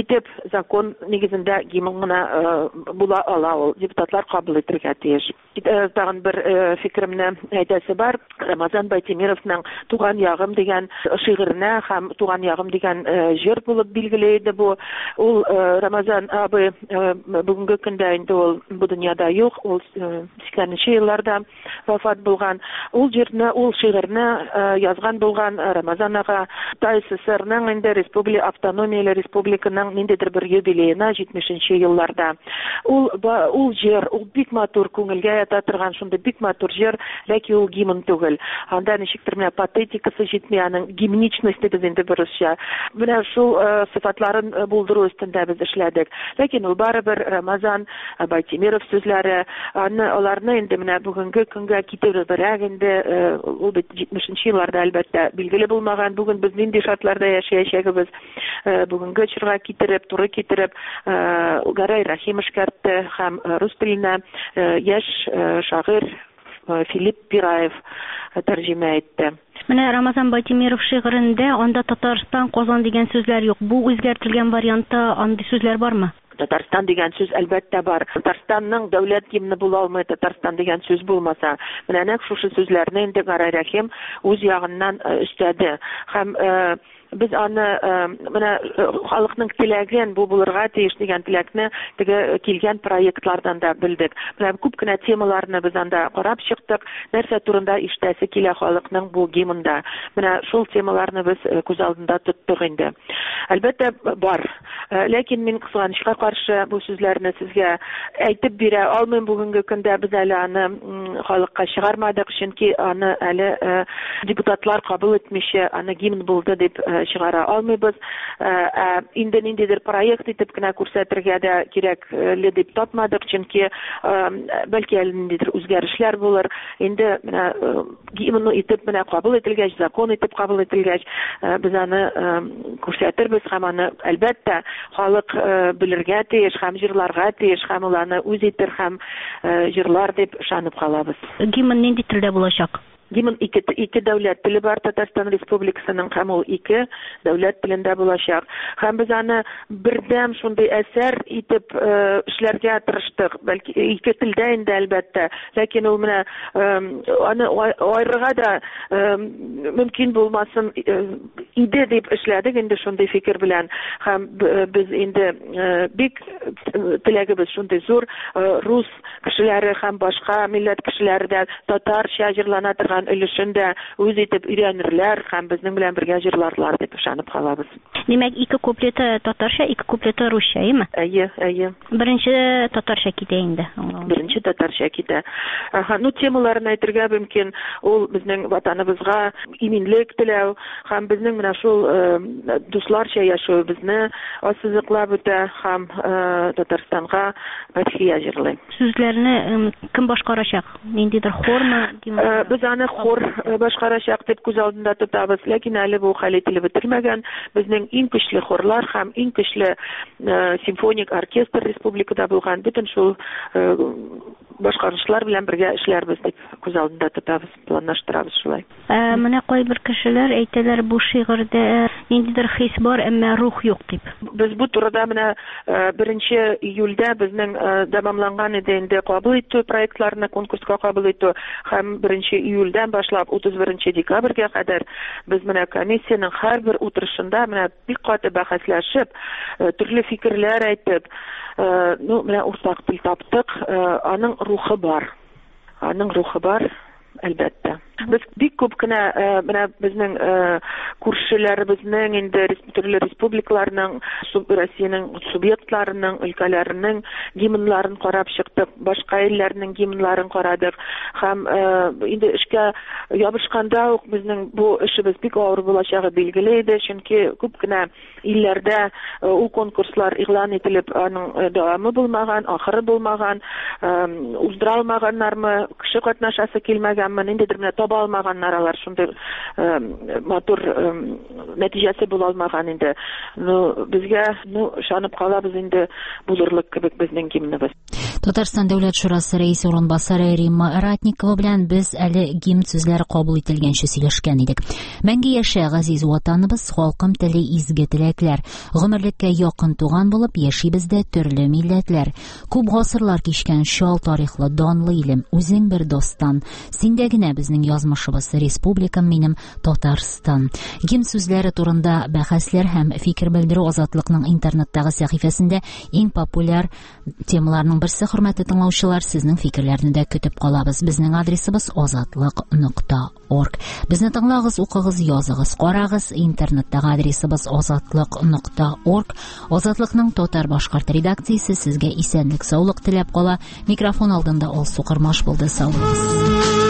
нигезендә гимн гына була ала, ул депутатлар кабул итәргә тиеш. Тагын бер фикеремне әйтәсе бар. Рамазан Байтемировның «Туган ягым» дигән шигыренә һәм «Туган ягым» дигән җыр булып билгеле иде бу. Ул Рамазан абый бүгенге көндә инде ул бу дөньяда юк. Ул 80нче елларда вафат булган. Ул җырны, ул шигырьне язган булган Рамазан ага СССРның инде автономияле республиканың ниндидер бер юбилеена 70нче елларда. Ул җыр, ул бик матур, күңелгә ята торган шундый бик матур җыр, ләкин ул гимн түгел. Анда ничектер менә патетикасы җитми, аның гимничности без инде бурысча. Менә шул сыйфатларын булдыру өстендә без эшләдек. Ләкин ул барыбер Рамазан Байтемиров сүзләре, аларны инде менә бүгенге көнгә китерүбрәк инде ул 70нче елларда әлбәттә билгеле булмаган. Бүген без нинди шартларда яшәячәгебез бүгенге чорга китереп, туры китереп Гарай Рахим эшкәртте һәм рус теленә яшь шагыйрь Филипп Пираев тәрҗемә итте. Менә Рамазан Байтемиров шигырендә анда Татарстан, Казан дигән сүзләр юк. Бу үзгәртелгән вариантта андый сүзләр бармы? Татарстан дигән сүз әлбәттә бар. Татарстанның дәүләт гимны була алмый, Татарстан дигән сүз булмаса. Менә нәкъ шушы сүзләрне инде Гарай Рахим үз ягыннан өстәде. Һәм без аны менә халыкның теләген бу булырга тиеш дигән теләкне теге килгән проектлардан да белдек. Менә күп кенә темаларны без анда карап чыктык. Нәрсә турында ишетәсе килә халыкның бу гимнда. Менә шул темаларны без күз алдында тоттык инде. Әлбәттә бар. Ләкин мин кызганычка каршы бу сүзләрне сезгә әйтеп бирә алмыйм бүгенге көндә. Без әле аны халыкка чыгармадык, чөнки аны әле депутатлар кабул итмичә, аны гимн булды дип чыгара алмыйбыз. Инде ниндидер проект итеп кенә күрсәтергә дә кирәкле дип тапмадык, чөнки бәлки әле ниндидер үзгәрешләр булыр. Инде менә гимн итеп менә кабул ителгәч, закон итеп кабул ителгәч, без аны күрсәтербез һәм аны әлбәттә халык белергә тиеш, һәм җырларга тиеш, һәм уларны үз итер һәм җырлар дип ышанып калабыз. Гимн нинди телдә булачак? Гимн ике дәүләт теле бар Татарстан Республикасының, һәм ул ике дәүләт телендә булачак. Һәм без аны бердәм шундый әсәр итеп эшләргә тырыштык. Бәлки ике телдә инде әлбәттә, ләкин ул менә аны аерырга да мөмкин булмасын иде дип эшләдек инде шундый фикер белән. Һәм без инде бик теләгебез шундый зур рус кешеләре һәм башка милләт кешеләре дә татарча җырлана торган өлешендә үз итеп өйрәнерләр һәм безнең белән бергә җырларлар дип ышанып калабыз. Димәк, ике куплеты татарча, ике куплеты русча, әйме? Әйе. Беренче татарча китә инде. Беренче татарча китә. Ну, темаларын әйтергә мөмкин. Ул безнең ватаныбызга иминлек теләү һәм безнең менә шул дусларча яшәүебезне ассызыклап үтә һәм Татарстанга фәтхия җырлый. Сүзләрне кем башкарачак? Ниндидер хормы? Без аны хор башкарачак дип күз алдында тотабыз, ләкин әле бу хәл ителеп бетермәгән. Безнең иң көчле хорлар һәм иң көчле симфоник оркестр республикада булган. Бүтән шул башкарышлар белән бергә эшләрбез дип күз алдында тотабыз, планлаштырабыз шулай. Менә кайбер кешеләр әйтәләр, бу шигырьдә ниндидер хис бар, әмма рух юк дип. Без бу турыда менә 1 июльдә безнең дәвамланган иде инде кабул итү проектларны конкурска кабул итү һәм 1 июльдән башлап 31 декабрьгә кадәр без менә комиссияның һәрбер утырышында менә бик каты бәхәсләшеп, төрле фикерләр әйтеп, менә уртак тел таптык. Аның рухы бар. Әлбәттә. Без бик күп кенә менә безнең күршеләребезнең инде төрле республикаларның, Россиянең субъектларының, өлкәләренең гимннарын карап чыктык, башка илләрнең гимннарын карадык һәм инде эшкә ябышканда ук безнең бу эшебез бик авыр булачагы билгеле иде, чөнки күп кенә илләрдә ул конкурслар игълан ителеп, аның дәвамы булмаган, ахыры булмаган, уздыра алмаганнармы, кеше катнашасы килмәгәнме, ниндидер менә таба алмаганнар алар, шундый матур нәтиҗәсе була алмаган инде. Безгә ышанып калабыз инде булырлык кебек безнең гимныбыз. Татарстан дәүләт шурасы рәисе урынбасары Римма Ратникова белән без әле гимн сүзләре кабул ителгәнче сөйләшкән идек. Мәңге яшә газиз ватаныбыз, халкым теле изге теләкләр. Гомерлеккә якын туган булып яшибез дә төрле милләтләр. Күп гасырлар кичкән шал тарихлы данлы илем, үзең бер достан. Синдә генә безнең язмышыбыз, республикам минем Татарстан. Гимн сүзләре турында бәхәсләр һәм фикер белдерү Азатлыкның интернеттагы сәхифәсендә иң популяр темаларның берсе. Хөрмәтле тыңлаучылар, сезнең фикерләрне дә көтеп калабыз. Безнең адресыбыз azatlык.org. Безне тыңлагыз, укыгыз, языгыз, карагыз. Интернеттагы адресыбыз azatlык.org. Азатлыкның татар-башкорт редакциясе сезгә исәнлек, саулык теләп кала. Микрофон алдында Алсу Кырмаш булды. Сау булыгыз.